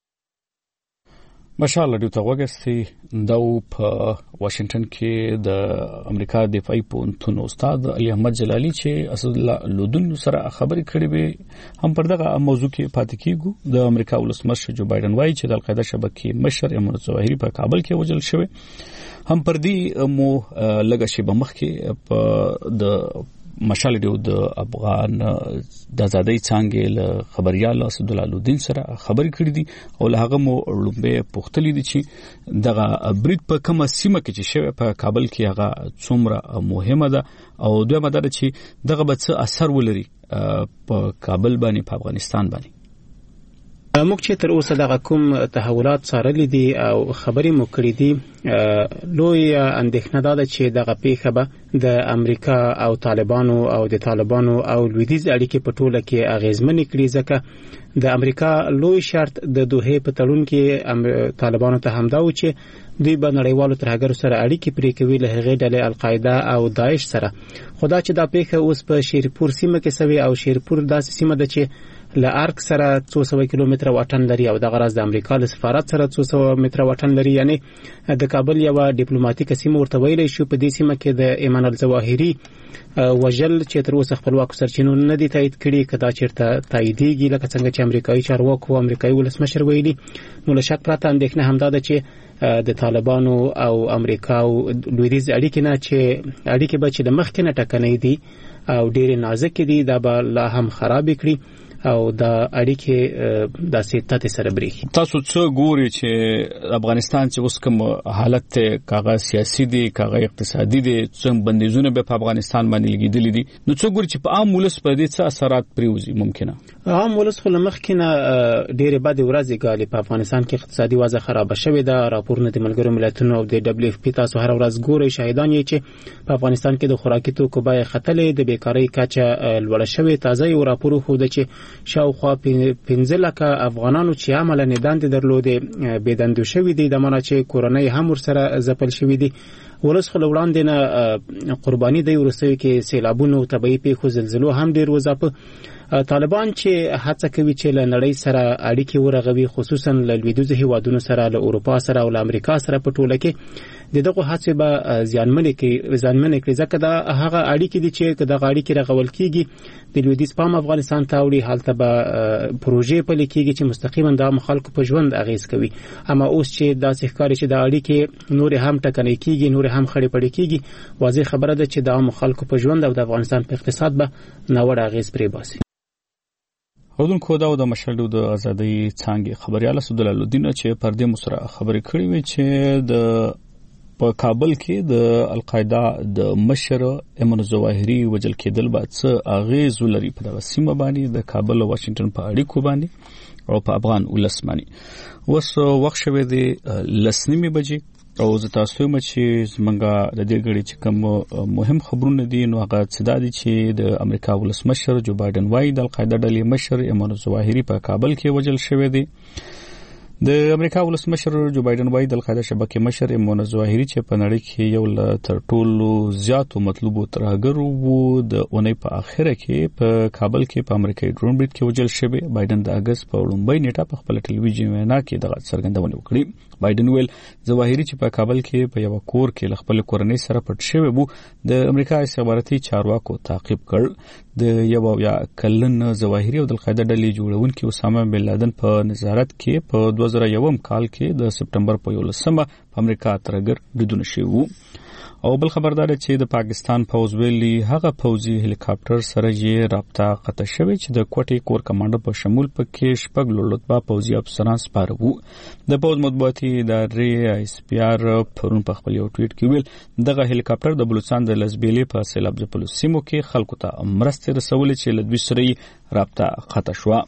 S1: ماشاءالله ډیو ته وګورئ دا په واشنگټن کې د امریکا دفاعي پوهنتون استاد علي احمد جلالي چې اسد الله لودن سره خبرې کړې وي هم پر دغه موضوع کې پاتې کیږو. د امریکا ولسمشر جو بایدن وایي چې د القاعده شبکې مشر ایمن الظواهري په کابل کې وژل شوی. هم پر دې مو لږه شی بمخ کې په د مشال دیو د افغان د آزادۍ څنګه له خبريال اسد الله لودین سره خبرې کړې دي او له هغه مو لومبه پوښتلې دي چې دغه برید په کومه سیمه کې چې شوی په کابل کې هغه څومره مهمه ده او دوی مدار چې دغه به څه اثر ولري په کابل باندې په افغانستان باندې.
S7: موږ چې تر اوسه دغه کوم تحولات څارلي دي او خبرې مو کړې دي، لوی اندېښنه دا ده چې دغه پیښه به د امریکا او طالبانو او د طالبانو او لویدیځ اړیکې په ټوله کې اغیزمنې کړي، ځکه د امریکا لوی شرط د دوحې په تړون کې طالبانو ته همدا و چې دوی به نړیوالو ترهګرو سره اړیکې پرې کوي له هغې ډلې القاعده او داعش سره. خو دا چې دا پیښه اوس په شیرپور سیمه کې سوې او شیرپور داسې سیمه ده چې له ارک سره څو سوه کیلومتره واټن لري او دغه راز د امریکا له سفارت سره څو سوه متره واټن لري، یعنی د کابل یو ډیپلوماټیکه سیمه ورته ویلی شو. په دې سیمه کې د ایمان الظواهري وژل چې تر اوسه خپلواکو سرچینو نه دي تایید کړي، که دا چېرته تاییدېږي لکه څنګه چې امریکایي چارواکو او امریکایي ولسمشر ویلي، نو له شک پرته اندېښنه همدا ده چې د طالبانو او امریکا او لویدیځ اړیکې نه چې اړیکې به چې د مخکې نه ټکنۍ دي او ډېرې نازکې دي، دا به لا هم خرابې کړي او دا اړیکې داسې تته سره بریښي.
S1: تاسو څه ګوري چې افغانستان چې اوس کوم حالت ته کاغه سیاسي دي کاغه اقتصادي دي څنګه بندیزونه به په افغانستان باندې لګیدلې دي، نو څه ګوري چې په عام ولس په دې څه اثرات پریوزي؟ ممکنه
S7: عام ولس خو لمخکې نه ډېرې بدې ورځې ګالي، په افغانستان کې اقتصادي وضع خرابه شوې ده. راپورونه د ملګرو ملتونو او د دبليو اف پی تاسو هر ورځ ګورئ، شاهدان یې چې په افغانستان کې د خوراکي توکو بیې ختلې، د بیکارۍ کچه لوړه شوې. تازه یو راپور ښوده چې شاوخوا پنځه لکه افغانانو چې عملاً دندې درلودې بې دندې شوي دي، د معنی چې کورنۍ هم ورسره ځپل شوي دي. ولس خو له وړاندې نه قرباني دی، وروستیو کې سیلابونو، طبیعي پیښو، زلزلو هم ډېر وځاپه طالبان چې هڅه کوي چې له نړۍ سره اړیکې ورغوي، خصوصا له لویدیځو هیوادونو سره، له اروپا سره او له امریکا سره په ټوله کې د دغه هڅې به زیانمنې کړي زیانمنې کړي ځکه دا هغه اړیکې دي چې دغه اړیکې رغول کیږي د لویدیځ پام افغانستان ته وړي، هلته به پروژې پلي کیږي چې مستقیما د خلکو په ژوند اغیز کوي. اما اوس چې داسې ښکاري چې د اړیکې نور هم ټکنۍ کیږي، نور هم خړې پړې کیږي، واضح خبره ده چې د عام خلکو په ژوند او د افغانستان په اقتصاد به ناوړه اغیز پرې باسي.
S1: اودونکو دا د مشرلو د ازادۍ څنګه خبريال اسدل الدین چې پردې مسره خبرې کړې وي چې د په کابل کې د القاعده د مشر ایمن الظواهری وجل کېدل بعد څه اغیز ولري په دغه سیمه باندې د کابل او واشنگټن په اړیکو باندې او په افغان ولس باندې. اوس وخت شوه د لسنیمه بجې او زه تاسو ته چې زمونږه د دې غړي چې کوم مهم خبرونه دي نو هغه څه دي چې د امریکا ولسمشر جو بایدن وايي د القاعده ډلې مشر ایمن الظواهری په کابل کې وجل شوی دی. د امریکا ولسمشر جو بایدن وايي د القاعده شبکې مشر ایمن الظواهری چې په نړۍ کې یو ل تر ټولو زیاتو مطلوبو ترهګر وو د اونۍ په اخره کې په کابل کې په امریکایي ډرون بریډ کې وجل شوی. بایدن د اگست په لومړۍ نیټه په خپل ټلویزیون وینا کې دغه څرګندونه وکړه. بایدن ویل ظواهری چې په کابل کې په یو کور کې خپل کورنۍ سره پټ شوی وو د امریکا استخباراتي چارواکو تعقیب کړ. د یو یا کلن ظواهری او د القاعده ډلې جوړونکي اسامه بن لادن په نظارت کې په دوه زره یو کال کې د سپټمبر په یولسمه په امریکا ترګر بریدونه شوي وو. او بل خبردار چې د پاکستان پوز ویلي هغه پوزي هلیکاپټر سره یې رابطه قطع شوی چې د کوټي کور کمانډر په شمول پکې شپږ لوړ پوزي افسران سپاره وو. د پوز مطبوعاتي ادارې ایس پی آر پرون په خپل یو ټویټ کې ویل دغه هلیکاپټر د بلوچستان د لزبیلې په سیلاب ځپلو سیمو کې خلکو ته مرستې رسولې چې له دوی سره رابطه قطع شوه.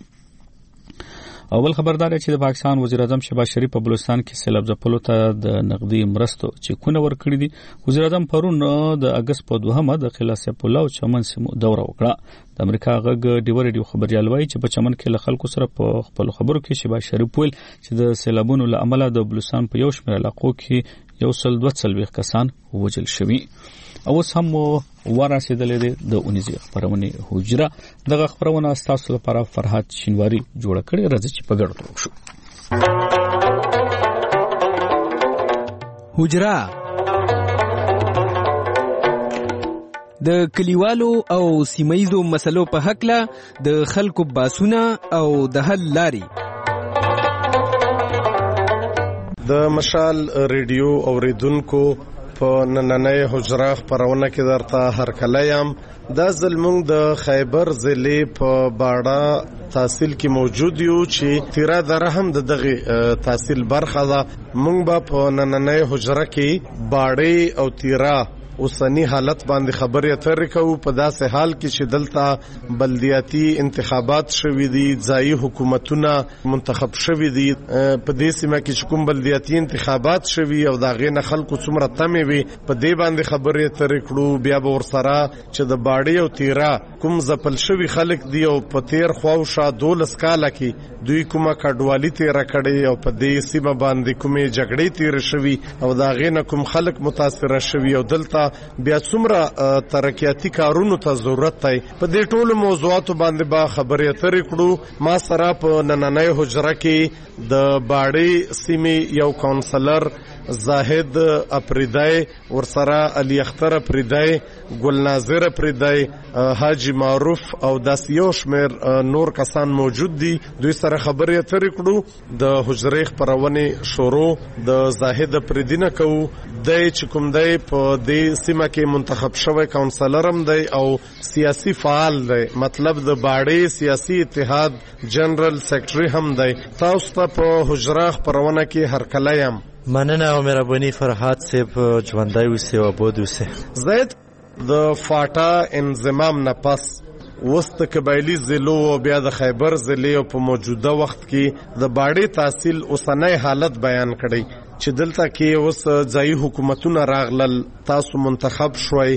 S1: اول خبردار چې د پاکستان وزیر اعظم شهباز شریف په بلوچستان کې سیلاب ځپلو ته د نقدي مرستو چیکونه ورکړي دي. وزیر اعظم پرون د اگست په دوهمه د خلاصې پولا او چمن سیمو دوره وکړه. د امریکا غږ ډیور ډیو خبريال وایي چې په چمن کې له خلکو سره په خپل خبرو کې شهباز شریف ویل چې د سیلابونو له امله د بلوچستان په یو شمېر علاقو کې یو سل دوه څلوېښت کسان وژل شوي. اوس هم ورسېدلې ده د اونیزي خبرونه حجره. دغه خبرونه تاسو لپاره فرحات شینواری جوړ کړي. راځي چې په ګډه وکړو.
S8: حجره د کلیوالو او سیمایزو مسلو په حق له د خلکو باسونه او د حل لاري.
S9: د مشال ریډیو اوریدونکو په نننۍ حجره خبرونه کې درته هرکلی یم. دا ځل موږ د خیبر ضلع په باړه تحصیل کې موجود یو چې تیرا دره هم د دغه تحصیل برخه ده. موږ به په نننۍ حجره کې باړې او تیرا اوسنی حالت باندې خبرې اترې کوو په داسې حال کې چې دلته بلدیاتي انتخابات شوي دي، ځایي حکومتونه منتخب شوي دي. په دې سیمه کې چې کوم بلدیاتي انتخابات شوي او د هغې نه خلکو څومره تمې وي په دې باندې خبرې اترې کړو. بیا به ورسره چې د باړې او تیرا کوم ځپل شوي خلک دي او په تیر خواوشا دولس کاله کې دوی کومه کډوالي تیره کړې او په دې سیمه باندې کومې جګړې تیرې شوي او د هغې نه کوم خلک متاثره شوي او دلته بیا څومره ترقیاتي کارونو ته ضرورت دی. په دې ټولو موضوعاتو باندې به خبرې اترې کړو. ما سره په نننۍ حجره کې د باړې سیمې یو کونسلر زاهد اپریدای، ورسره علي اختر اپریدای، ګلناظر اپریدای، حاجی معروف او داس یو شمېر نور کسان موجود دي. دوی سره خبرې اترې کړو. د حجرې خپرونې شروع د زاهد اپریدي نه کوو. دی چې کوم دی په دې سیمه کې منتخب شوی کونسلر هم دی او سیاسي فعال دی، مطلب د باړې سیاسي اتحاد جنرال سیکرټري هم دی. تاسو ته په حجره خپرونه کې هرکلی یم.
S10: مننه او مهرباني فرحات صاحب، ژوندی اوسئ او اباد اوسئ.
S9: زید د فاټا انضمام نه پس وسط قبایلی ضلعو او بیا د خیبر ضلع په موجوده وخت کې د باړې تحصیل اوسنی حالت بیان کړی چې دلته کې اوس ځایي حکومتونه راغلل، تاسو منتخب شوئ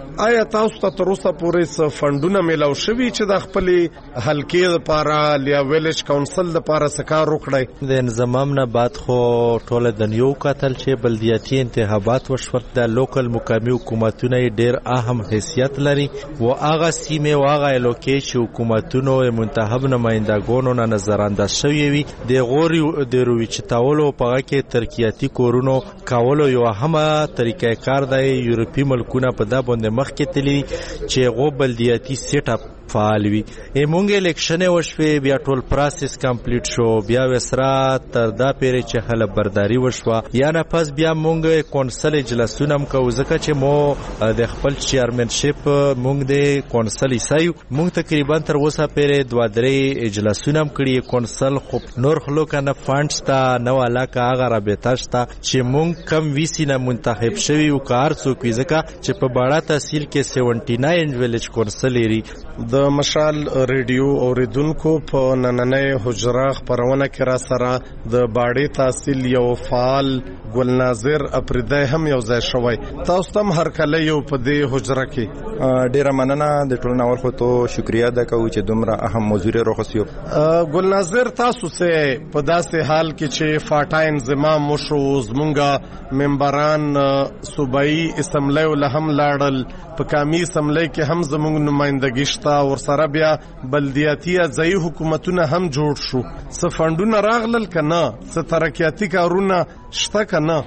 S9: آیا تاسو ته تر اوسه پورې څه فندونه میلاو شوي چې د خپلې حلقې لپاره یا ویلیج کونسل لپاره څه کار وکړی؟
S10: د انضمام نه بعد خو ټوله دنیا وکتل چې بلدیاتي انتخابات وشول. د لوکل مقامي حکومتونه ډېر اهم حیثیت لري و هغه سیمې او هغه علاقې چې حکومتونو منتخب نمایندګانو نه نظرانداز شوي وي د غوري د رویچتاولو په هغه کې ترقیاتي کورونو کولو یو اهمه طریقه کار دی. یورپي ملکونه په دا باندې مخکې تللي چې غو بلدیاتي سیټ اپ فعال وي. مونږ الیکشن وشوي بیا ټول پروسس کمپلیټ شو بیا وسرا تر دا پیری چې خلک برداری وشوه یا نه پس بیا مونږ کونسل اجلاسونه هم کوو ځکه چې مو د خپل چیرمنشپ مونږ د کونسل ایسایو مونږ تقریبا تر اوسه پیری دوه درې اجلاسونه هم کړي. کونسل خو نور خلک نه فانډز ته نو علاقه هغه رابطه شته چې مونږ کم ویسی نه منتخب شوي او کار څوک وي ځکه چې په باړه تحصیل کې سیونټي ناین ویلیج کونسل لري.
S9: د مشال ریډیو اوریدونکو په نننۍ حجره خبرونه کې را سره د باړې تحصیل یو فعال ګلناظر اپریدی هم یو ځای شوی. تاسو هم هر کله یو په دې حجره کې
S11: ډیره مننه د ټولو نور خو ته شکریا ده کوم چې دومره اهم موضوع راخصیو.
S9: ګلناظر تاسو سه په داسې حال کې چې فاټا انضمام وشو زمونږه ممبران صوبایي اسمبلی له هم لاړل په قومي اسمبلی کې هم زمونږ نمائندګي شته ورسره بیا بلدیاتي ځایي حکومتونه هم جوړ شو. څه فندونه راغلل که نه؟ څه ترقیاتي کارونه شته که نه؟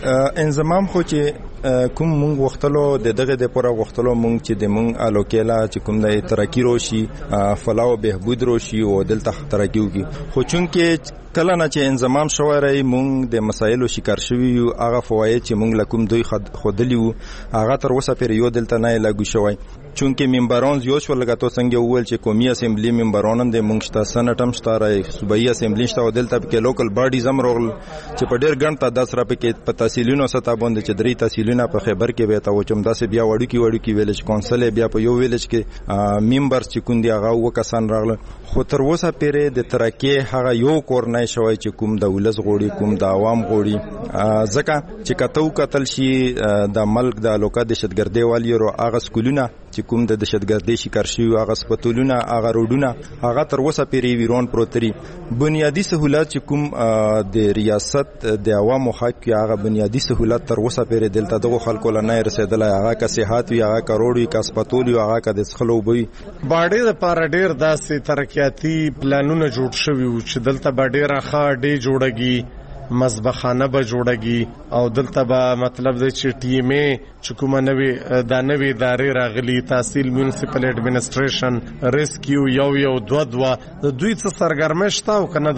S11: انضمام خو چې کوم مونږ وختلو د دغه د پوره وختلو مونږ چې د مونږ الوکیلا چې کوم د ترقی روشي فلاو بهبود روشي او دلته ترقی وکي خو چونکه کله نه چې انضمام شوی رہی مونږ د مسایلو شکار شوی یو هغه فواید چې مونږ لکوم دوی خودلی وو هغه تر اوسه پورې یو دلته نه لاګو شوی. چونکه ممبران زیات شو لکه تاسو څنګه وویل چې قومي اسمبلی ممبران د مونږ شته سنټ هم شته راي صوبایي اسمبلی شته او دلته کې لوکل باډیز هم راغل چې په ډېر ګڼ تعداد سره پکې په تحصیلونو سطح باندې چې درې تحصیلونه په خیبر کې به تا و چې داسې بیا وړو کې وړو کې ویلیج کونسل بیا په یو ویلیج کې ممبرز چې کوم دی هغه وکسان راغله خو تر اوسه پورې د ترقی هغه یو کور نه شوی چې کوم د ولس غوړي کوم د عوام غوړي ځکه چې کتو قتل شي د ملک د لوکا دهشتګردي والی او هغه سکولونه چې کوم د دهشتګردي شکار شي هغه سپټولونه هغه روډونه هغه تر اوسه پورې ویرون پروتري. بنیادی سہولت چې کوم د ریاست د عوامو حق کې هغه بنیادی سہولت تر اوسه پورې دلته دغه خلکو له نه رسیدلای هغه کا صحت وی هغه کروڑ وی کا سپټول وی هغه کا د څخلو وی
S9: باډې د پاره ډیر داسې ترقیاتي پلانونه جوړ شوي و چې دلته باډې راخه ډې جوړږي مذبخانه به جوړږي او دلته به مطلب دی چې ټي ایم اے چې کومه نوې دا نوې ادارې راغلي تحصیل میونسپل اډمنسټریشن ریسکیو یو یو دوه دوه د دوی څه سرګرمي شته او که نه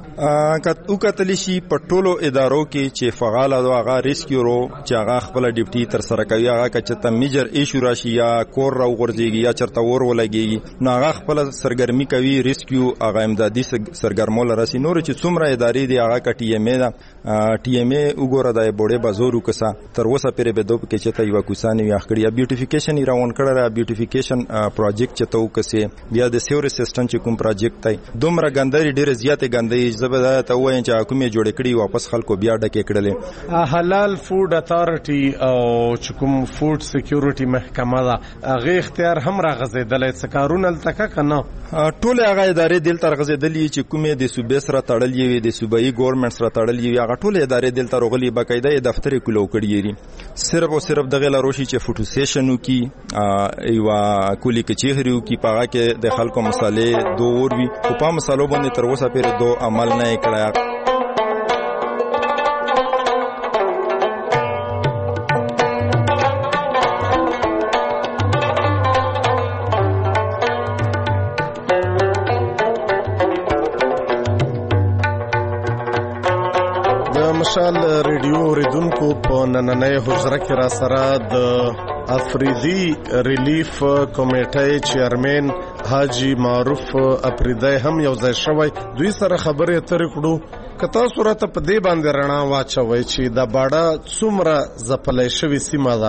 S9: دلته
S11: او کتلی شي په ټولو ادارو کې چې فعال او هغه ریسکیو رو چې هغه خپل ډیوټي تر سره کوي هغه که چېرته میجر ایشو راشي یا کور راوغورځېږي یا چېرته اور ولګېږي نو هغه خپله سرګرمي کوي ریسکیو هغه امدادي سرګرمو له رسي نور چې څومره ادارې دي هغه که ټي ایم اے ټي ایم اے وګوره د بوډې بازور وکسا تر اوسه پرې به دوه کې چې ته یو کوسانی وي اخړی بیوټیفیکیشن راون کړه بیوټیفیکیشن پروجیکټ چې ته وکسي بیا د سیور سیستم چې کوم پروجیکټ دی دومره ګندري ډېر زیاتې ګندري زبده ته وایي چې حکومت جوړ کړي واپس خلکو بیا ډکه کړلې.
S9: حلال فود اتارټي او چې کوم فود سکیورټي محکمه ده هغه اختیار هم راغزیدلې څه کارونه لته کنه
S11: ټول هغه ادارې دل تر غزیدلې چې کومه د صوبې سره تړلې وي د صوبایي ګورنمنت سره تړلې وي هغه ټول ادارې دل تر غلي باقاعده دفتر کولو کړی صرف او صرف دغه لروشي چې فوټو سیشنو کې ایوا کولی کچهریو کې پاغه کې د خلکو مصالې دور وی او په مصالو باندې تر اوسه پورې دو عمل نه کړی.
S9: مشال ریډیو اوریدونکو په نننۍ حجره کې را سره د افریدي ریلیف کمیټې چیرمن حاجی معروف اپریدی هم یو ځای شوی دوی سره خبرې اترې کړو. که تاسو راته په دې باندې رڼا واچوئ چې دا باډه څومره ځپلی شوې سیمه ده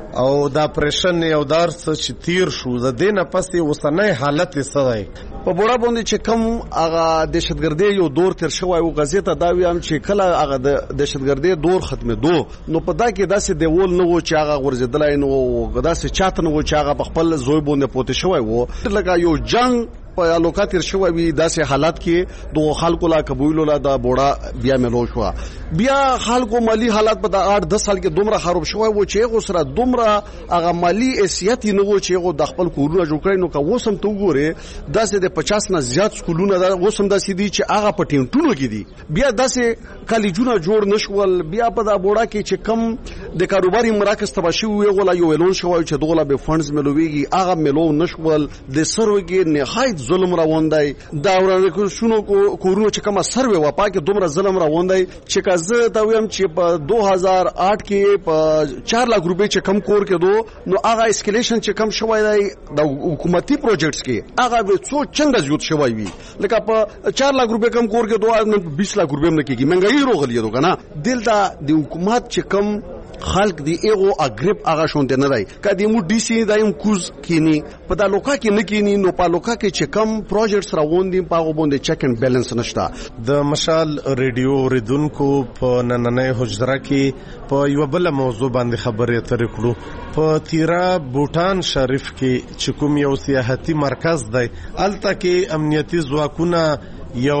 S9: او دا پرشن یو دار څه چې تیر شو د دې نه پسې اوسنۍ حالت یې څه دی؟
S12: په بوډا باندې چې کوم هغه دهشتګردي یو دور تیر شوی او غزیته دا ویم چې کله هغه د دهشتګردي دور ختمېدو نو په دا کې داسې دیول نه و چې هغه غورځېدلی نو داسې چاته نه و چې هغه په خپل زوی باندې پوتې شوی و لکه یو جنگ په الوکا تیر شوی وي داسې حالات کې دغه خلکو لا قبول ولا د بوډا بیا ملو شو بیا خلکو مالی حالات په د آठ دس سال کې دومره خراب شوی و چې هغه سره دومره هغه مالی حیثیت نه و چې هغه د خپل کورونه جوړ کړي نو که وسم ته وګوره داسې د پچاس نه زیات سکولونه دا وسم داسې دي چې هغه په ټینټونو کې دي بیا داسې کالجونه جوړ نشول بیا په د بوډا کې چې کم د کاروباري مراکز تباشي وي غولا یو اعلان شوی چې دغه به فندز ملويږي هغه ملو نشول د سروګي نهایت ظلم راوندای دا ورانه کو شنو کو کورونو چې کومه سروي و پاکه دومره ظلم راوندای چې کزه دا ویم چې په دو هزار آठ کې په چار لک روپے چې کم کور کې دو نو هغه اسکلیشن چې کم شوی دی د حکومتي پروجیکټس کې هغه به څو چنده زیات شوی وي لکه په چار لک روپے کم کور کې دو نن بیس لک روپے نه کېږي منګي روغلی دو کنه دل دا د حکومت چې کم خلق دی ایغو اگریب آغا شونده ندای که دیمو ڈی سی دایم کوز کینی پا دا لوکا کی نکینی نو پا لوکا کی چه کم پروجیکٹس راون دیم پا آغو بونده چک اینڈ بیلنس نشتا
S9: د مشال ریډیو ریدونکو په نننۍ حجره کې په یو بل موضوع باندې خبرې اترې کړو په تیرا بوټان شریف کې چې کوم یو سیاحتي مرکز دی الته کې امنیتي ځواکونه یو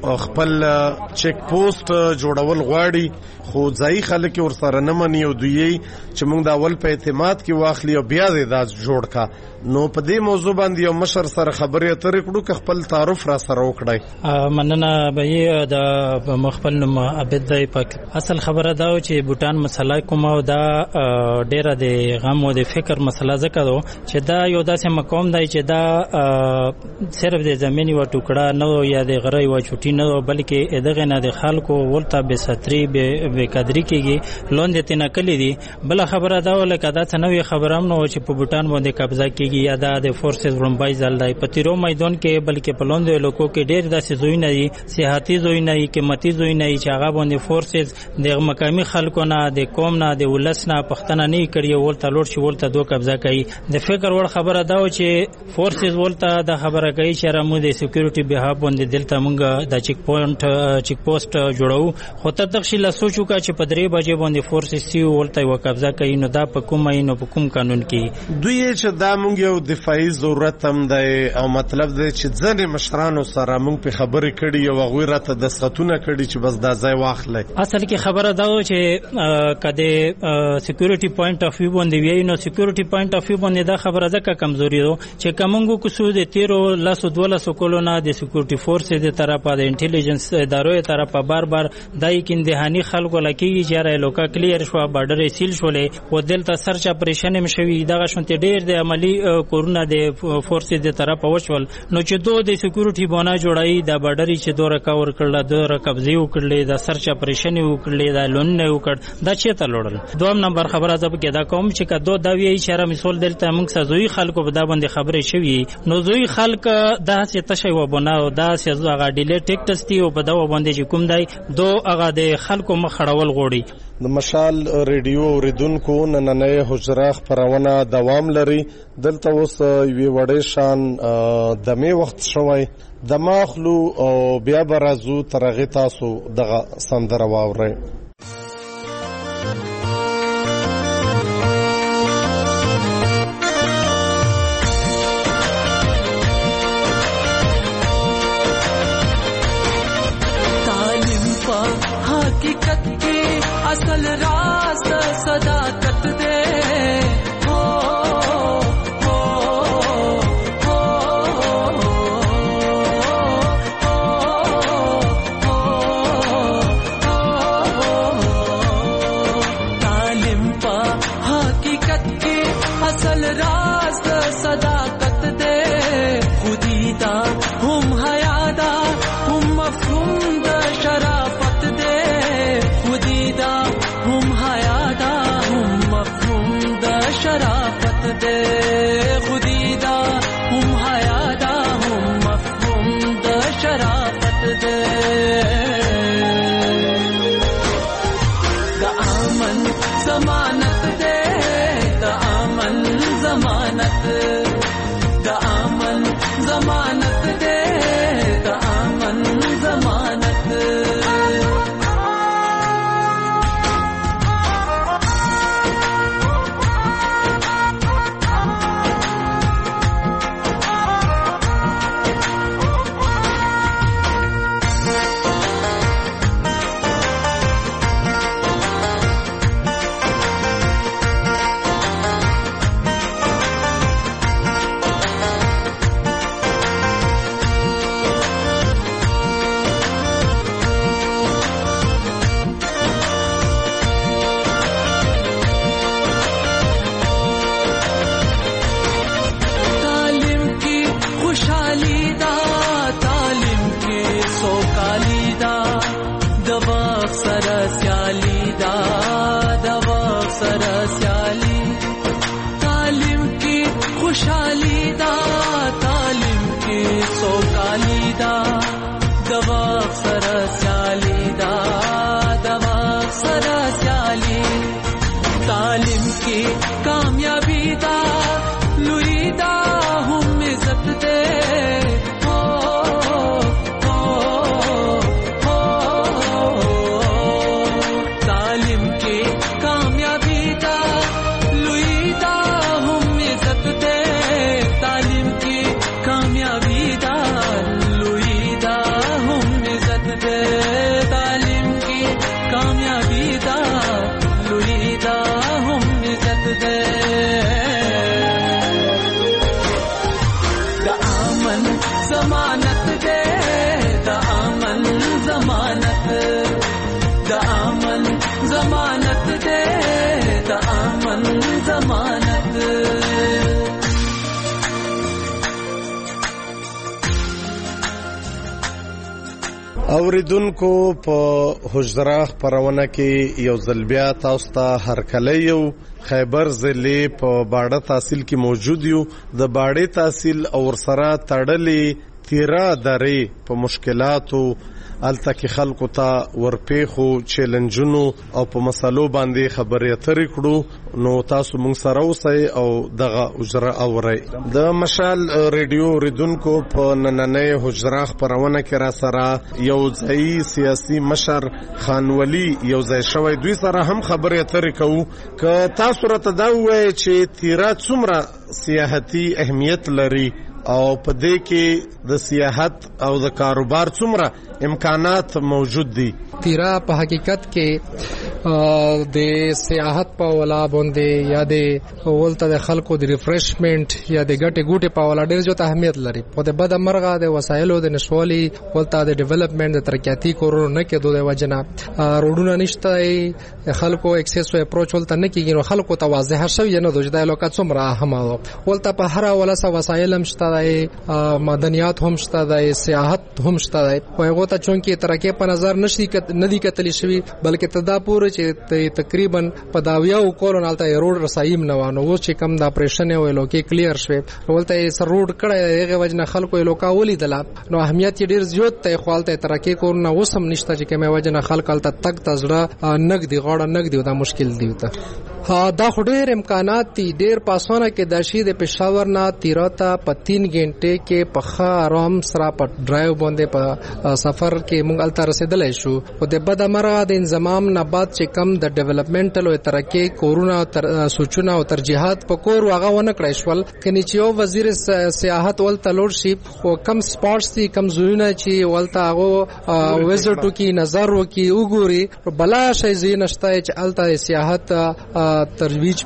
S9: خپل چیک پوسټ جوړول غواړي خو ځای خلک ورسره نه مني او دوی چې موږ د اول په اعتماد کې واخلي او بیا دې دا جوړ کا نو په دې موضوع باندې یو مشر سره خبرې اترې کړو که خپل تعارف را سره وکړي
S13: مننه به د مخبل نوم عبد دی پک اصل خبره دا چې بوټان مسله کوم او دا ډیره د غم او د فکر مسله زکه دو چې دا یو داسې مقام دی چې دا صرف د زمینی و ټوکړه نه یا د غری و چټی نه بلکې دغه نه د خلکو ولته به ستري به قدرې کېږي لوند ته نکلي دي بل خبره دا ولکه دا څنوي خبرم نو چې په بوټان باندې قبضه کېږي یا دا د فورسز رومبای ځل دی په تیرو میدان کې بلکې په لوند لوکو کې ډېر داسې زوینه دي سیاحتي زوینه دي قیمتي زوینه دي چې هغه باندې فورسز د مقامي خلکو نه د قوم نه د ولس نه پښتنه نه کړي ولته لوړ شي ولته دوه قبضه کوي د فکر وړ خبره دا و چې فورسز ولته د خبره کوي چې رمو د سکیورټي به باندې دلته مونږ د چیک پوینټ چیک پوسټ جوړو خو ته تخشیل سوچو کا چې په درې بجې باندې فورسز سی ولته و قبضه کوي نو دا په کوم نو په کوم قانون کې
S9: دوی چې دا مونږ یو دفاعي ضرورت هم دی او مطلب دی چې ځنې مشرانو سره مونږ په خبرې کړي او هغوی راته دستخطونه کړي چې بس دا ځای واخلئ
S13: اصل کې خبره دا و چې کده سکیورټي پوینټ اف ویو باندې وی نو سکیورټي پوینټ اف ویو باندې دا خبره ځکه کمزوري ده چې کومنګو کوسو د تیرو لاسو دولسو کولونه د سکیورټي فورس د طرفه د انټيليجنس ادارو طرفه بار بار دای کې اندهاني خلکو لکه چې را لوکا کلیر شو بارډر سیل شولې و دلته سرچ اپریشن هم شوی دا شونته ډیر د عملی کورونا د فورس د طرفه وشول نو چې دوه د سکیورټي بونه جوړای د بارډر چې دوه کاور کړل دوه قبضه وکړل د سرچ اپریشن وکړل د لون نه وکړ دا چې ته لوړل دوم نمبر خبره ده کې دا کوم چې کدو دا وی اشاره مثال دلته موږ سزوی خلکو په دا باندې خبرې شوی نو زوی خلک دا چې تشي و بونه او دا چې هغه ډیلی ټیکټس دی او په دا باندې چې کوم دی دو هغه د خلکو مخړول غوړي
S9: د مشال ریډیو اوریدونکو نننۍ حجره خپرونه دوام لري دلته اوس یوې وړې شان دمې وخت شوی د ماخلو او بیا به راځو تر هغې تاسو دغه سندره واورئ
S14: असल रास सदाकत दे हो हो हो तालिम पा हकीकत की असल रास सदाकत दे खुदीदा हम हयादा हम मफहूम द शराफत दे खुदीदा हम हयादा हम دا د وخت سره سیالي دا د وخت سره سیالي تعلیم کې خوشحالي دا تعلیم کې سوکالي دا د وخت سره سیالي دا د وخت سره سیالي تعلیم کې کامیابی دا لوی دا هم عزت دے
S9: اوریدونکو په حجره خبرونه کې یو ځل بیا تاسو ته هرکلی یو خیبر ضلع په باړه تحصیل کې موجود یو د باړې تحصیل او سره تړلې تیرا درې په مشکلاتو الته کې خلکو ته ورپېخو چیلنجونو او په مسلو باندې خبرې اترې کړو نو تاسو موږ سره اوسئ او دغه حجره اورئ د مشال ریډیو اوریدونکو په نننۍ حجره خبرونه کې را سره یو ځایي سیاسي مشر خانولي یو ځای شوی دوی سره هم خبرې اترې کوو که تاسو راته دا ووایئ چې تیرا څومره سیاحتي اهمیت لري او په دې کې د سیاحت او د کاروبار څومره امکانات موجود دي
S15: تیرا په حقیقت کې د سیاحت په ولا باندې یا د ولته د خلکو د ریفریشمنت یا د ګټه ګوټه په ولا ډېر زیات اهمیت لري په د بد مرغه د وسایلو د نشوالي ولته د ډیولپمنٹ د ترقیاتي کورونو نه کېدو د وجنه روډونه نشته خلکو اکسس او اپروچ ولته نه کېږي نو خلکو ته واضح شوی نه دوج د لوکا څومره اهمه ولته په هر ولا سه وسایل هم شته مدنیات هم شته د سیاحت هم شته او هغه ته چونکی ترقی په نظر نشي ندی کتلی شوی بلکې تداپور چې تقریبا په داویاو کولون الته روډ رسایم نه وانه و چې کم د اپریشن او لوکي کلیر شوی ولته سر روډ کړه هغه وجنه خلکو لوکا ولیدل نو اهمیت ډیر زیات ته خپلته ترقی کورونه وسم نشته چې کومه وجنه خلک الته تک تزړه نګدي غاړه نګدي دا مشکل دی ته ها دا خډیر امکانات دي ډیر پاسونه کې د شي د پېښور نه تیراته په تین غنټه کې په خا آرام سره په ډرایو باندې په سفر کې مونږ الته رسیدلای شو او د بد مرغه د انضمام نه بعد چې کم د ډیولپمنټل او ترقی کورونه سوچونه او ترجیحات په کور واغه ونه کړی شول کني چې یو وزیر سیاحت ولته لوړ شي او کم سپورتس دي کم زونه چې ولته هغه وزټو کې نظر وکي وګوري بلا شي زینشته چې الته سیاحت ترویج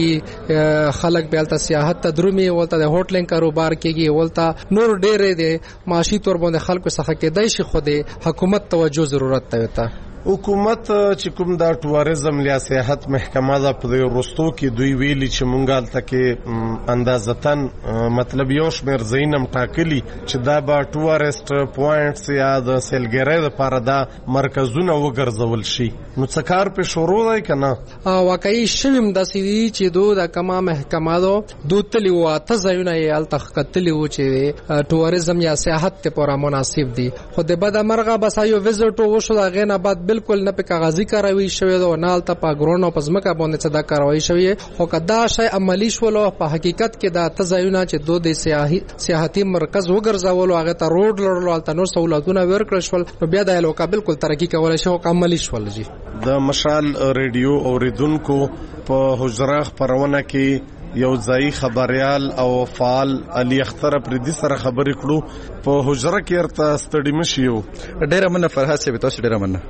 S15: پکېږي خلک به الته سیاحت ته درومي ولته د هوټلینګ کاروبار کېږي ولته نور ډېرې د معاشي تور باندې خلکو څخه کېدای شي خو د حکومت توجه ضرورت ته
S9: حکومت چې کوم دا ټوریزم یا سیاحت محکمه ده په ورستو کې دوی ویلي چې مونږ الته کې اندازتن مطلب یو شمېر ځایونه ټاکلي چې دا به ټوریسټ پوینټس یا د سیلګرۍ لپاره دا مرکزونه وګرځول شي نو څه کار په شروع دی که نه
S15: واقعي شویم داسې دي چې دو د کما محکمه ده دو تلي وو اته ځایونه یې هلته ښکتلي وو چې ټوریزم یا سیاحت لپاره مناسب دي خو د بده مرغه بس یو ویزټ وشو د هغې نه بعد بالکل نه په کاغذي کاروي شوی ده او نه هلته په ګرون او په ځمکه باندې څه دا کاروي شوی خو که دا شی عملي شولو په حقیقت کې دا اته ځایونه چې دو د سیاحتي مرکز وګرځولو هغې ته روډ لرلو هلته نور سهولتونه ورکړل شول نو بیا دا لوکا بالکل ترقي کولی شي خو عملي شول جي
S9: د مشال ریډیو اوریدونکو په حجره خبرونه کې یو ځای خبريال او فعال علي اختر پردي سره خبرې کړو په حجره کې ارته ستړي مشيو
S16: ډېر مننه فرحات صاحب تاسو ډېر مننه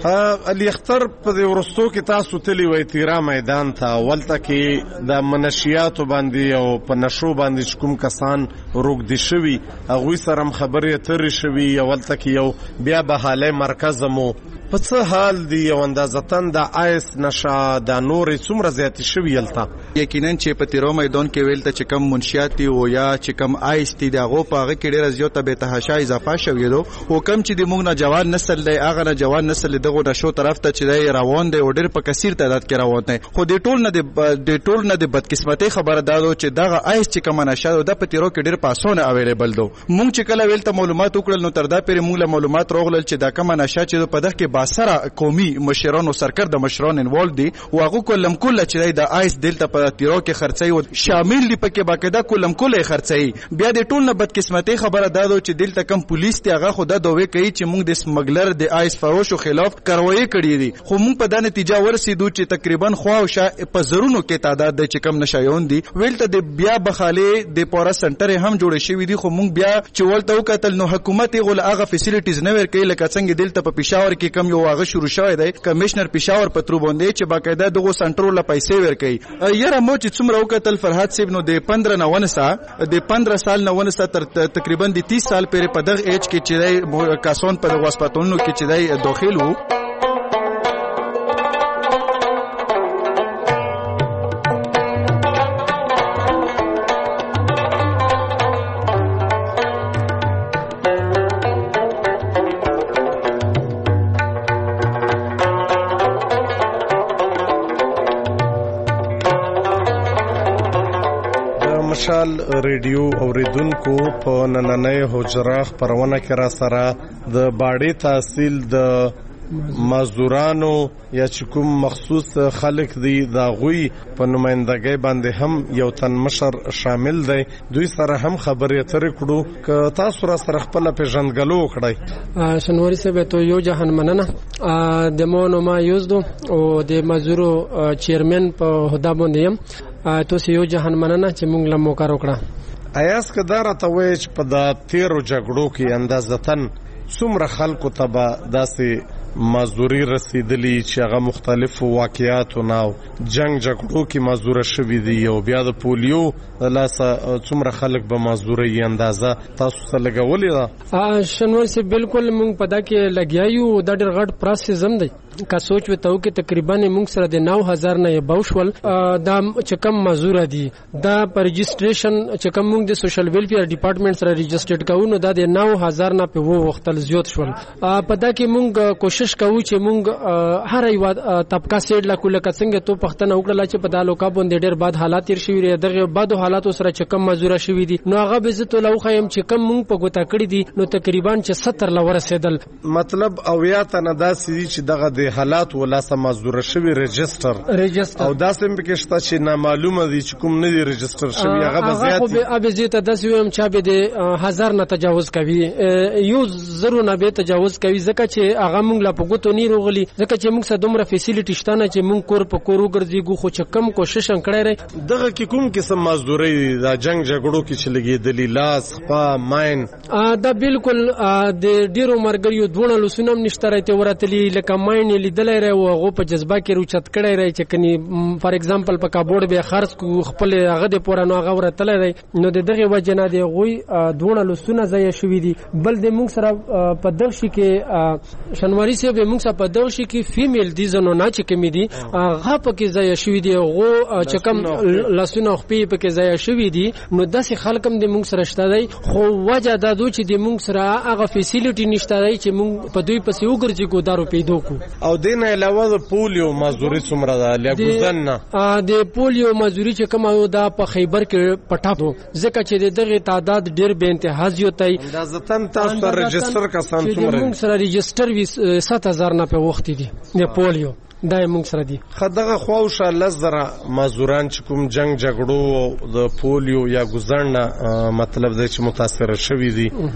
S9: علي اختر په دې ورستو کې تاسو تلی وای تیرا میدان ته ولته کې د منشیاتو باندې او په نشو باندې کوم کسان روغدي شوي هغه سره خبرې ترې شوي ولته کې یو بیا به حاله مرکز مو په څه حال دی او اندازتن د آیس نشه د نورې څومره زیاتې شوي هلته
S16: یقینا چې په تیرو میدان کې ویل ته چې کم منشیات دي او یا چې کم آیس دي د هغو په هغه کې ډېره زیاته بېتحاشا اضافه شوې ده او کم چې د موږ نوجوان نسل دی هغه نوجوان نسل دغو نشو طرف ته چې دی روان دی او ډېر په کثیر تعداد کې روان دی خو د ټول نه د ټول نه د بدقسمتۍ خبره دا ده چې دغه آیس چې کومه نشه ده په تیرو کې ډېر په اسانه اویلیبل ده موږ چې کله ویل ته معلومات وکړل نو تر دا پورې موږ له معلومات راغلل چې دا کومه نشه چې په دغه کې باسره قومي مشران او سرکرد مشران انوالو دي او هغه کلم کله چې د آیس دلته په تیرو کې خرڅي او شامل دي پکې باقاعده کلم کله خرڅي بیا د ټول نه بدقسمتۍ خبره دا ده چې دلته کم پولیس ته هغه خود دوی کوي چې موږ د سمګلر د آیس فروشو خلاف کاروایی کړې دي خو موږ په دا نتیجه ورسېدو چې تقریبا خو او شا په زرونو کې تعداد د چې کم نشایون دي ویلته د بیا بخاله د پورا سنټر هم جوړ شوی دي خو موږ بیا چې ولته وکتل نو حکومت یې غل هغه فیسیلیټیز نه ورکړي لکه څنګه دلته په پېښور کې کم یو هغه شروع شوی دی کمشنر پېښور پترو باندې چې باقاعده دغه سنټرول له پیسې ورکړي یاره مو چې څومره وکتل فرحات صاحب نو د پندرہ نه ونسا د پندرہ سال نه ونسا تر تقریبا د تیس سال پورې په دغه ایج کې چې کاسون په دغه هسپتالونو کې چې دی داخل وو
S9: مشال ریډیو اوریدونکو په نننۍ حجره خپرونه کې را سره د باډي تحصیل د مزدورانو یا چې کوم مخصوص خلک دي د غوي په نمائندګۍ باندې هم یو تن مشر شامل دی دوی سره هم خبرې اترې کړو که تاسو را سره خپل پیژندګلو وکړئ
S17: شنواری صاحب ته یو جهان مننه د مونو ما یوزدو او د مزدورو چیرمن په هدا باندې يم تاسو یو جهان مننه چې موږ له موقع وکړه
S9: ایاس کدار ته وای چې په د تیرو جګړو کې اندازتن څومره خلکو ته داسې مزدوري رسیدلی چې هغه مختلفو واقعیاتو ناو جنگ جګړو کې مزدور شوي دي او بیا د پولیو لاسه څومره خلک به مزدوري اندازه تاسو ته لګولې ده
S17: شنوار سي بالکل موږ په دا کې لګیایو دا ډېر غټ پروسس هم دی که سوچ وتاو کې تقریبا موږ سره د نو هزار نه بوشول دا چې کم مزدور دي دا پر رجسټریشن چې کم موږ د سوشل ویلفیر ډپارټمنټ سره رجسټرډ کوو نو دا د نو هزار نه په وو وختل زیات شول په دا کې موږ کوشش کوو چې موږ هر یو طبقه سیډ لا کوله څنګه تو پښتنه وکړه چې په دالو کا باندې ډېر بد حالات تیر شوی دي دغه بد حالات سره چې کم مزدور شوی دي نو هغه به زه ته لو خایم چې کم موږ په ګوتا کړی دي نو تقریبا چې ستر ل ورسېدل
S9: مطلب او یا ته نه داسې چې دغه د حالات ولاسه مزدور شوی رجستر
S17: رجستر
S9: او داسې به کې شته چې نامعلومه دي چې کوم نه دي رجستر شوی هغه به زیات
S17: هغه به ابي زیاته داسې ويم چې به د هزار نه تجاوز کوي یو زرو نه به تجاوز کوي ځکه چې هغه موږ لا په ګوتو نه روغلي ځکه چې موږ سره دومره فیسیلیټی شته نه چې موږ کور په کور وګرځيګو خو چې کم کوشش کړی رہی
S9: دغه کې کوم قسم مزدوري د جنگ جګړو کې چې لګېدلی لاس خپا ماين
S17: دا بالکل د ډیرو مرګریو دونه لسونم نشته راته ورتلی لکه ماين لیدل رہی او هغه په جذبه کې روچت کړی رہی چې کني فار ایگزامپل په کابورډ به خرڅ کو خپل هغه د پورانو هغه ورتل رہی نو د دغه وجه نه دی غوي دونه لسونه ځای شوې دي بل د موږ سره په دغشي کې شنواری سي به موږ سره په دغشي کې فیمیل دي زنو نه چې کمی دي هغه په کې ځای شوې دي غو چې کم لسونه خپې په کې ځای شوې دي نو داسې خلکم د موږ سره شته دی خو وجه دا دوی چې د موږ سره هغه فیسیلیټی نشته دی چې موږ په دوی پسې وګرځي کو دارو پیدا کو
S9: او دین علاوه د پولیو مزدوري څومره ده لګوزن نه
S17: د پولیو مزدوري چې کومه دا په خیبر کې پټاو ځکه چې دغه تعداد ډیر به انتها زیاتای
S9: اندازتن تاسو رجستر کسان څومره
S17: موږ سره رجستر وي سات هزار نه په وخت دي د پولیو دا موږ سره دي
S9: خدغه خواوشه لزره مزدوران چې کوم جنگ جګړو د پولیو یا ګزړنه مطلب دی چې متاثر شوي دي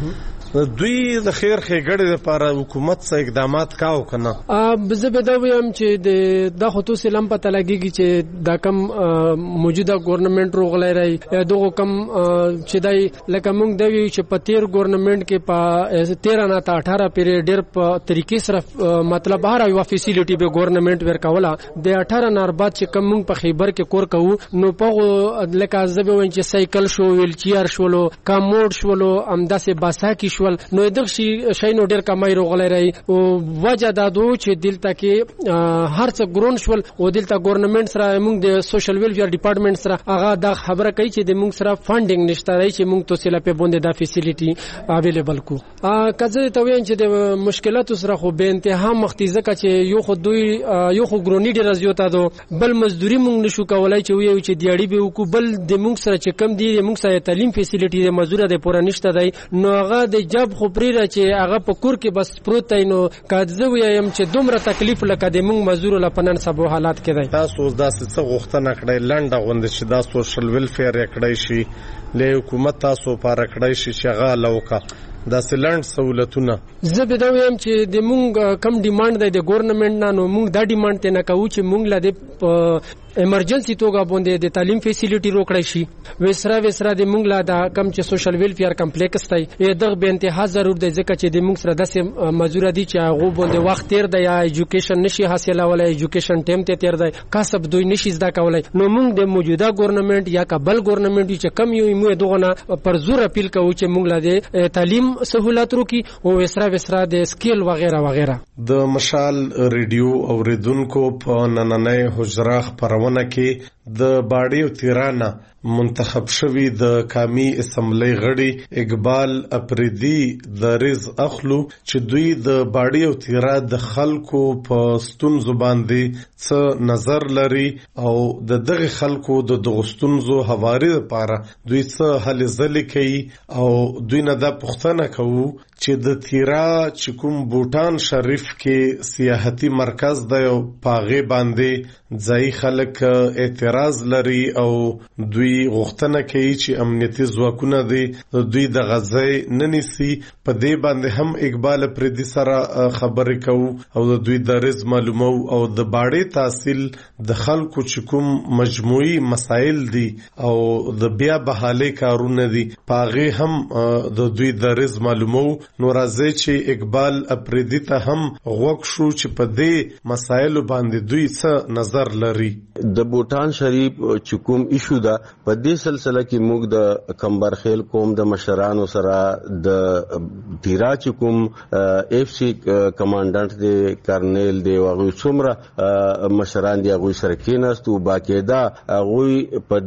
S9: دوی د خیر ښېګړې لپاره حکومت څه اقدامات کاوه کنه؟
S17: زه به دا وایم چې د دا خو تاسو لم پته لګیږي چې دا کم موجوده ګورنمنت روغلی رہی دغه کم چې دای لکه موږ دا ویو چې په تیر ګورنمنت کې په تیرہ نه تا اٹھارہ پیری ډیر په طریقې سره مطلب هر یو فیسیلیټي به ګورنمنت ورکوله د اٹھارہ نه بعد چې کم موږ په خیبر کې کور کوو نو په لکه زه به وایم چې سایکل شو ویل چیر شولو کاموډ شولو امداسه باساکی شول نو دغه شي شي نو ډیر کمای روغلی رہی او وجه دا دو چې دلته کې هر څه ګرون شول او دلته ګورنمنت سره موږ د سوشل ویلفیر ډپارټمنټ سره هغه دا خبره کوي چې د موږ سره فاندینګ نشته راځي چې موږ توسله په باندې دا فیسیلیټي اویلیبل کو کزه ته وین چې د مشکلاتو سره خو به انتها مختیزه کا چې یو خو دوی یو خو ګرونی ډیر زیاته دو بل مزدوري موږ نشو کولای چې ویو چې دیاړي به وکړو بل د موږ سره چې کم دی موږ سره تعلیم فیسیلیټي د مزدور د پوره نشته دی نو هغه د جاب خو پریره چې هغه په کور کې بس پروت دی نو کاځه ویم چې دومره تکلیف لکه د موږ مزدور لپنن سبو حالات کې دی
S9: تاسو داسې څه غوښتنه کړئ لنډه غونډه چې دا سوشل ویلفیر کړی شي له حکومت تاسو پاره کړی شي چې هغه لوکا دا سلند سہولتونه
S17: زه به دا ویم چې د مونږ کم ډیماند دی د ګورنمنت نه نو مونږ دا ډیماند ته نه کوو چې مونږ له د ایمرجنسي توګه باندې د تعلیم فیسیلیټي روکړی شي وسره وسره د مونږ لا د کم چې سوشل ویلفیر کمپلیکس دی دغه به انتها ضرور دی ځکه چې د مونږ سره داسې مزور دي چې هغه باندې وخت تیر دی یا ایجوکیشن نشي حاصلولای ایجوکیشن ټیم ته تیر دی کسب دوی نشي زده کولای نو مونږ د موجوده ګورنمنت یا کابل ګورنمنت چې کم یو مو دغه نه پر زور اپیل کوو چې مونږ لا د تعلیم سہولت روکی او وسره وسره د سکیل وغیرہ وغیرہ
S9: د مشال ریډیو اوریدونکو په نننۍ حجره خبرونه کې د باډي او تیرانه منتخب شوی د قومي اسمبلی غړي اقبال اپریدي د رز اخلو چې دوی د باډي او تیرا د خلکو په ستونزو باندې څه نظر لري او د دغه خلکو د دغستونزو حواري لپاره دوی څه هلې ځلې کوي او دوی نه دا پوښتنه کوي چې د تیرا چې کوم بوټان شریف کې سیاحتي مرکز دی او پاغه باندې ځای خلک اعتراض لري او دوی غوښتنه کوي چې امنیتي ځواکونه دي دوی د غزای ننسي په دې باندې هم اقبال پردي سره خبرې کوو او د دوی د رز معلومو او د باډي تحصیل د خلکو چې کوم مجموعي مسائل دي او د بیا بحالي کارونه دي پاغه هم د دوی د رز معلومو نو راځي چې اقبال اپریدي ته هم غوښ شو چې په دې مسایلو باندې دوی څه نظر لري
S18: د بوټان شریف چې کوم ایشو ده په دې سلسله کې موږ د کمبرخیل قوم د مشرانو سره د تیرا چې کوم اف سی کمانډنټ دی کرنل دی هغه څومره مشران دی هغه سره کېناستو باقاعده هغه په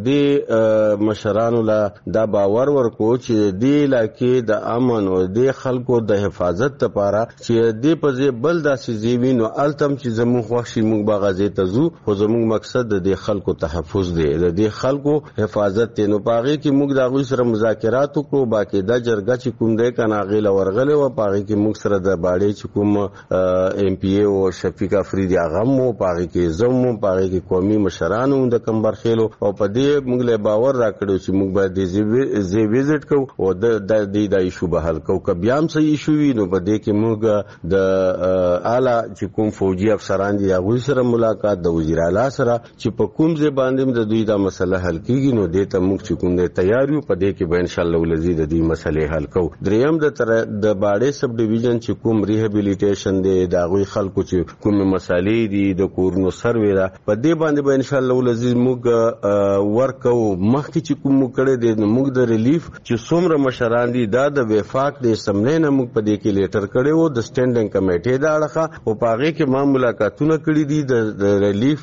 S18: دې مشرانو لا دا باور ورکو چې دې علاقې د امن او د خلکو د حفاظت لپاره چې دې په ځای بل داسې زیوی نو التم چې زموږ خوښي موږ باغازې ته ځو خو زموږ مقصد د خلکو تحفظ دی د دې خلکو حفاظت ته نو پاغي کې موږ د غوي سره مذاکرات وکړو باقاعده جرګه چې کوم دی کنه غیله ورغله و پاغي کې موږ سره د باډي چې کوم ایم پی ای او شفیق افریدی هغه مو پاغي کې زمو پاغي کې قومي مشرانو د کمبرخیلو او په دې موږ له باور راکړو چې موږ به د زی ویزټ کوو او د دې د ایشو به حل کوو کبيام صحیح ایشو وي نو په دې کې موږ د اعلی چې کوم فوجي افسران دي هغه سره ملاقات د وزیر اعلی سره چې په کوم ځای باندې د دوی دا مسله حل کیږي نو دې ته موږ چې کوم دې تیار یو په دې کې به ان شاء الله ولزي د دې مسلې حل کوو دریم د د باډي سب ډیویژن چې کوم ریهابیلیټیشن دی دا غوي خلکو چې کوم مسالې دي د کورونو سروې دا په دې باندې به ان شاء الله ولزي موږ ورکو مخکې چې کوم کړه دې موږ د ریلیف چې څومره مشران دي دا د وفاق د سمنه نه موږ په دې کې لیټر کړو د سټینډینګ کمیټې دا اړه او پاغه کې ما ملاقاتونه کړې دي د ریلیف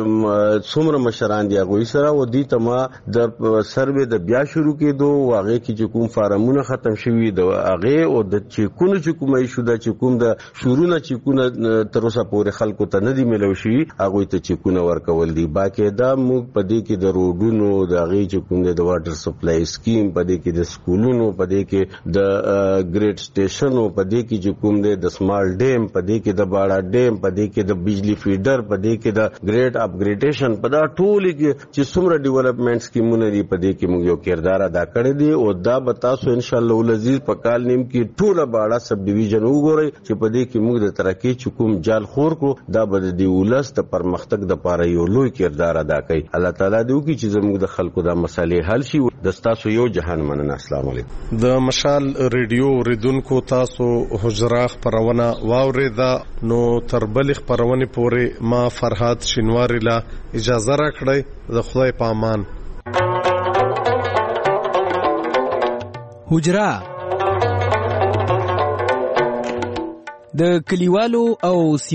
S18: چې څومره مشران دي هغه سره و دي ته ما د سروې د بیا شروع کېدو هغه کې چې کوم فارمونه ختم شوي د هغه او د چې کوم چې کومه شو د چې کوم د شورونه چې کوم تر اوسه پورې خلکو ته نه دی ملو شي هغه ته چې کوم ورکول دي باقاعده موږ په دې کې د روډونو د هغه چې کوم د واټر سپلای سکیم په دې کې د سکولونو په دې کې د ګریډ سټیشنو په دې کې چې کوم د سمال ډیم په دې کې د باړه ډیم په دې کې د بجلی فیډر په دې کې د ګریډ اپګریډیشن په دا ټول چې څومره ډیولپمنټ سکیمونه دي په دې کې موږ یو کردار ادا کړی دی او دا به تاسو ان شاء الله ولزیز په کال نیم کې ټوله باړه سب ډیویژن وګورئ چې په دې کې موږ د ترقی چکم جال خور کړو دا به د ولس د پرمختګ د لپاره یو لوی کردار ادا کوي. الله تعالی دې وکړي چې زموږ د خلکو د مسالې حل شي. د تاسو یو جهان مننه. السلام علیکم.
S9: د مشال ریډیو ریدونکو تاسو حجرا خبرونه واوریدا نو تر بل خبرونه پورې ما فرحات شینواری لا اجازه راکړی. د خدای په امان.
S8: حجرا د کلیوالو او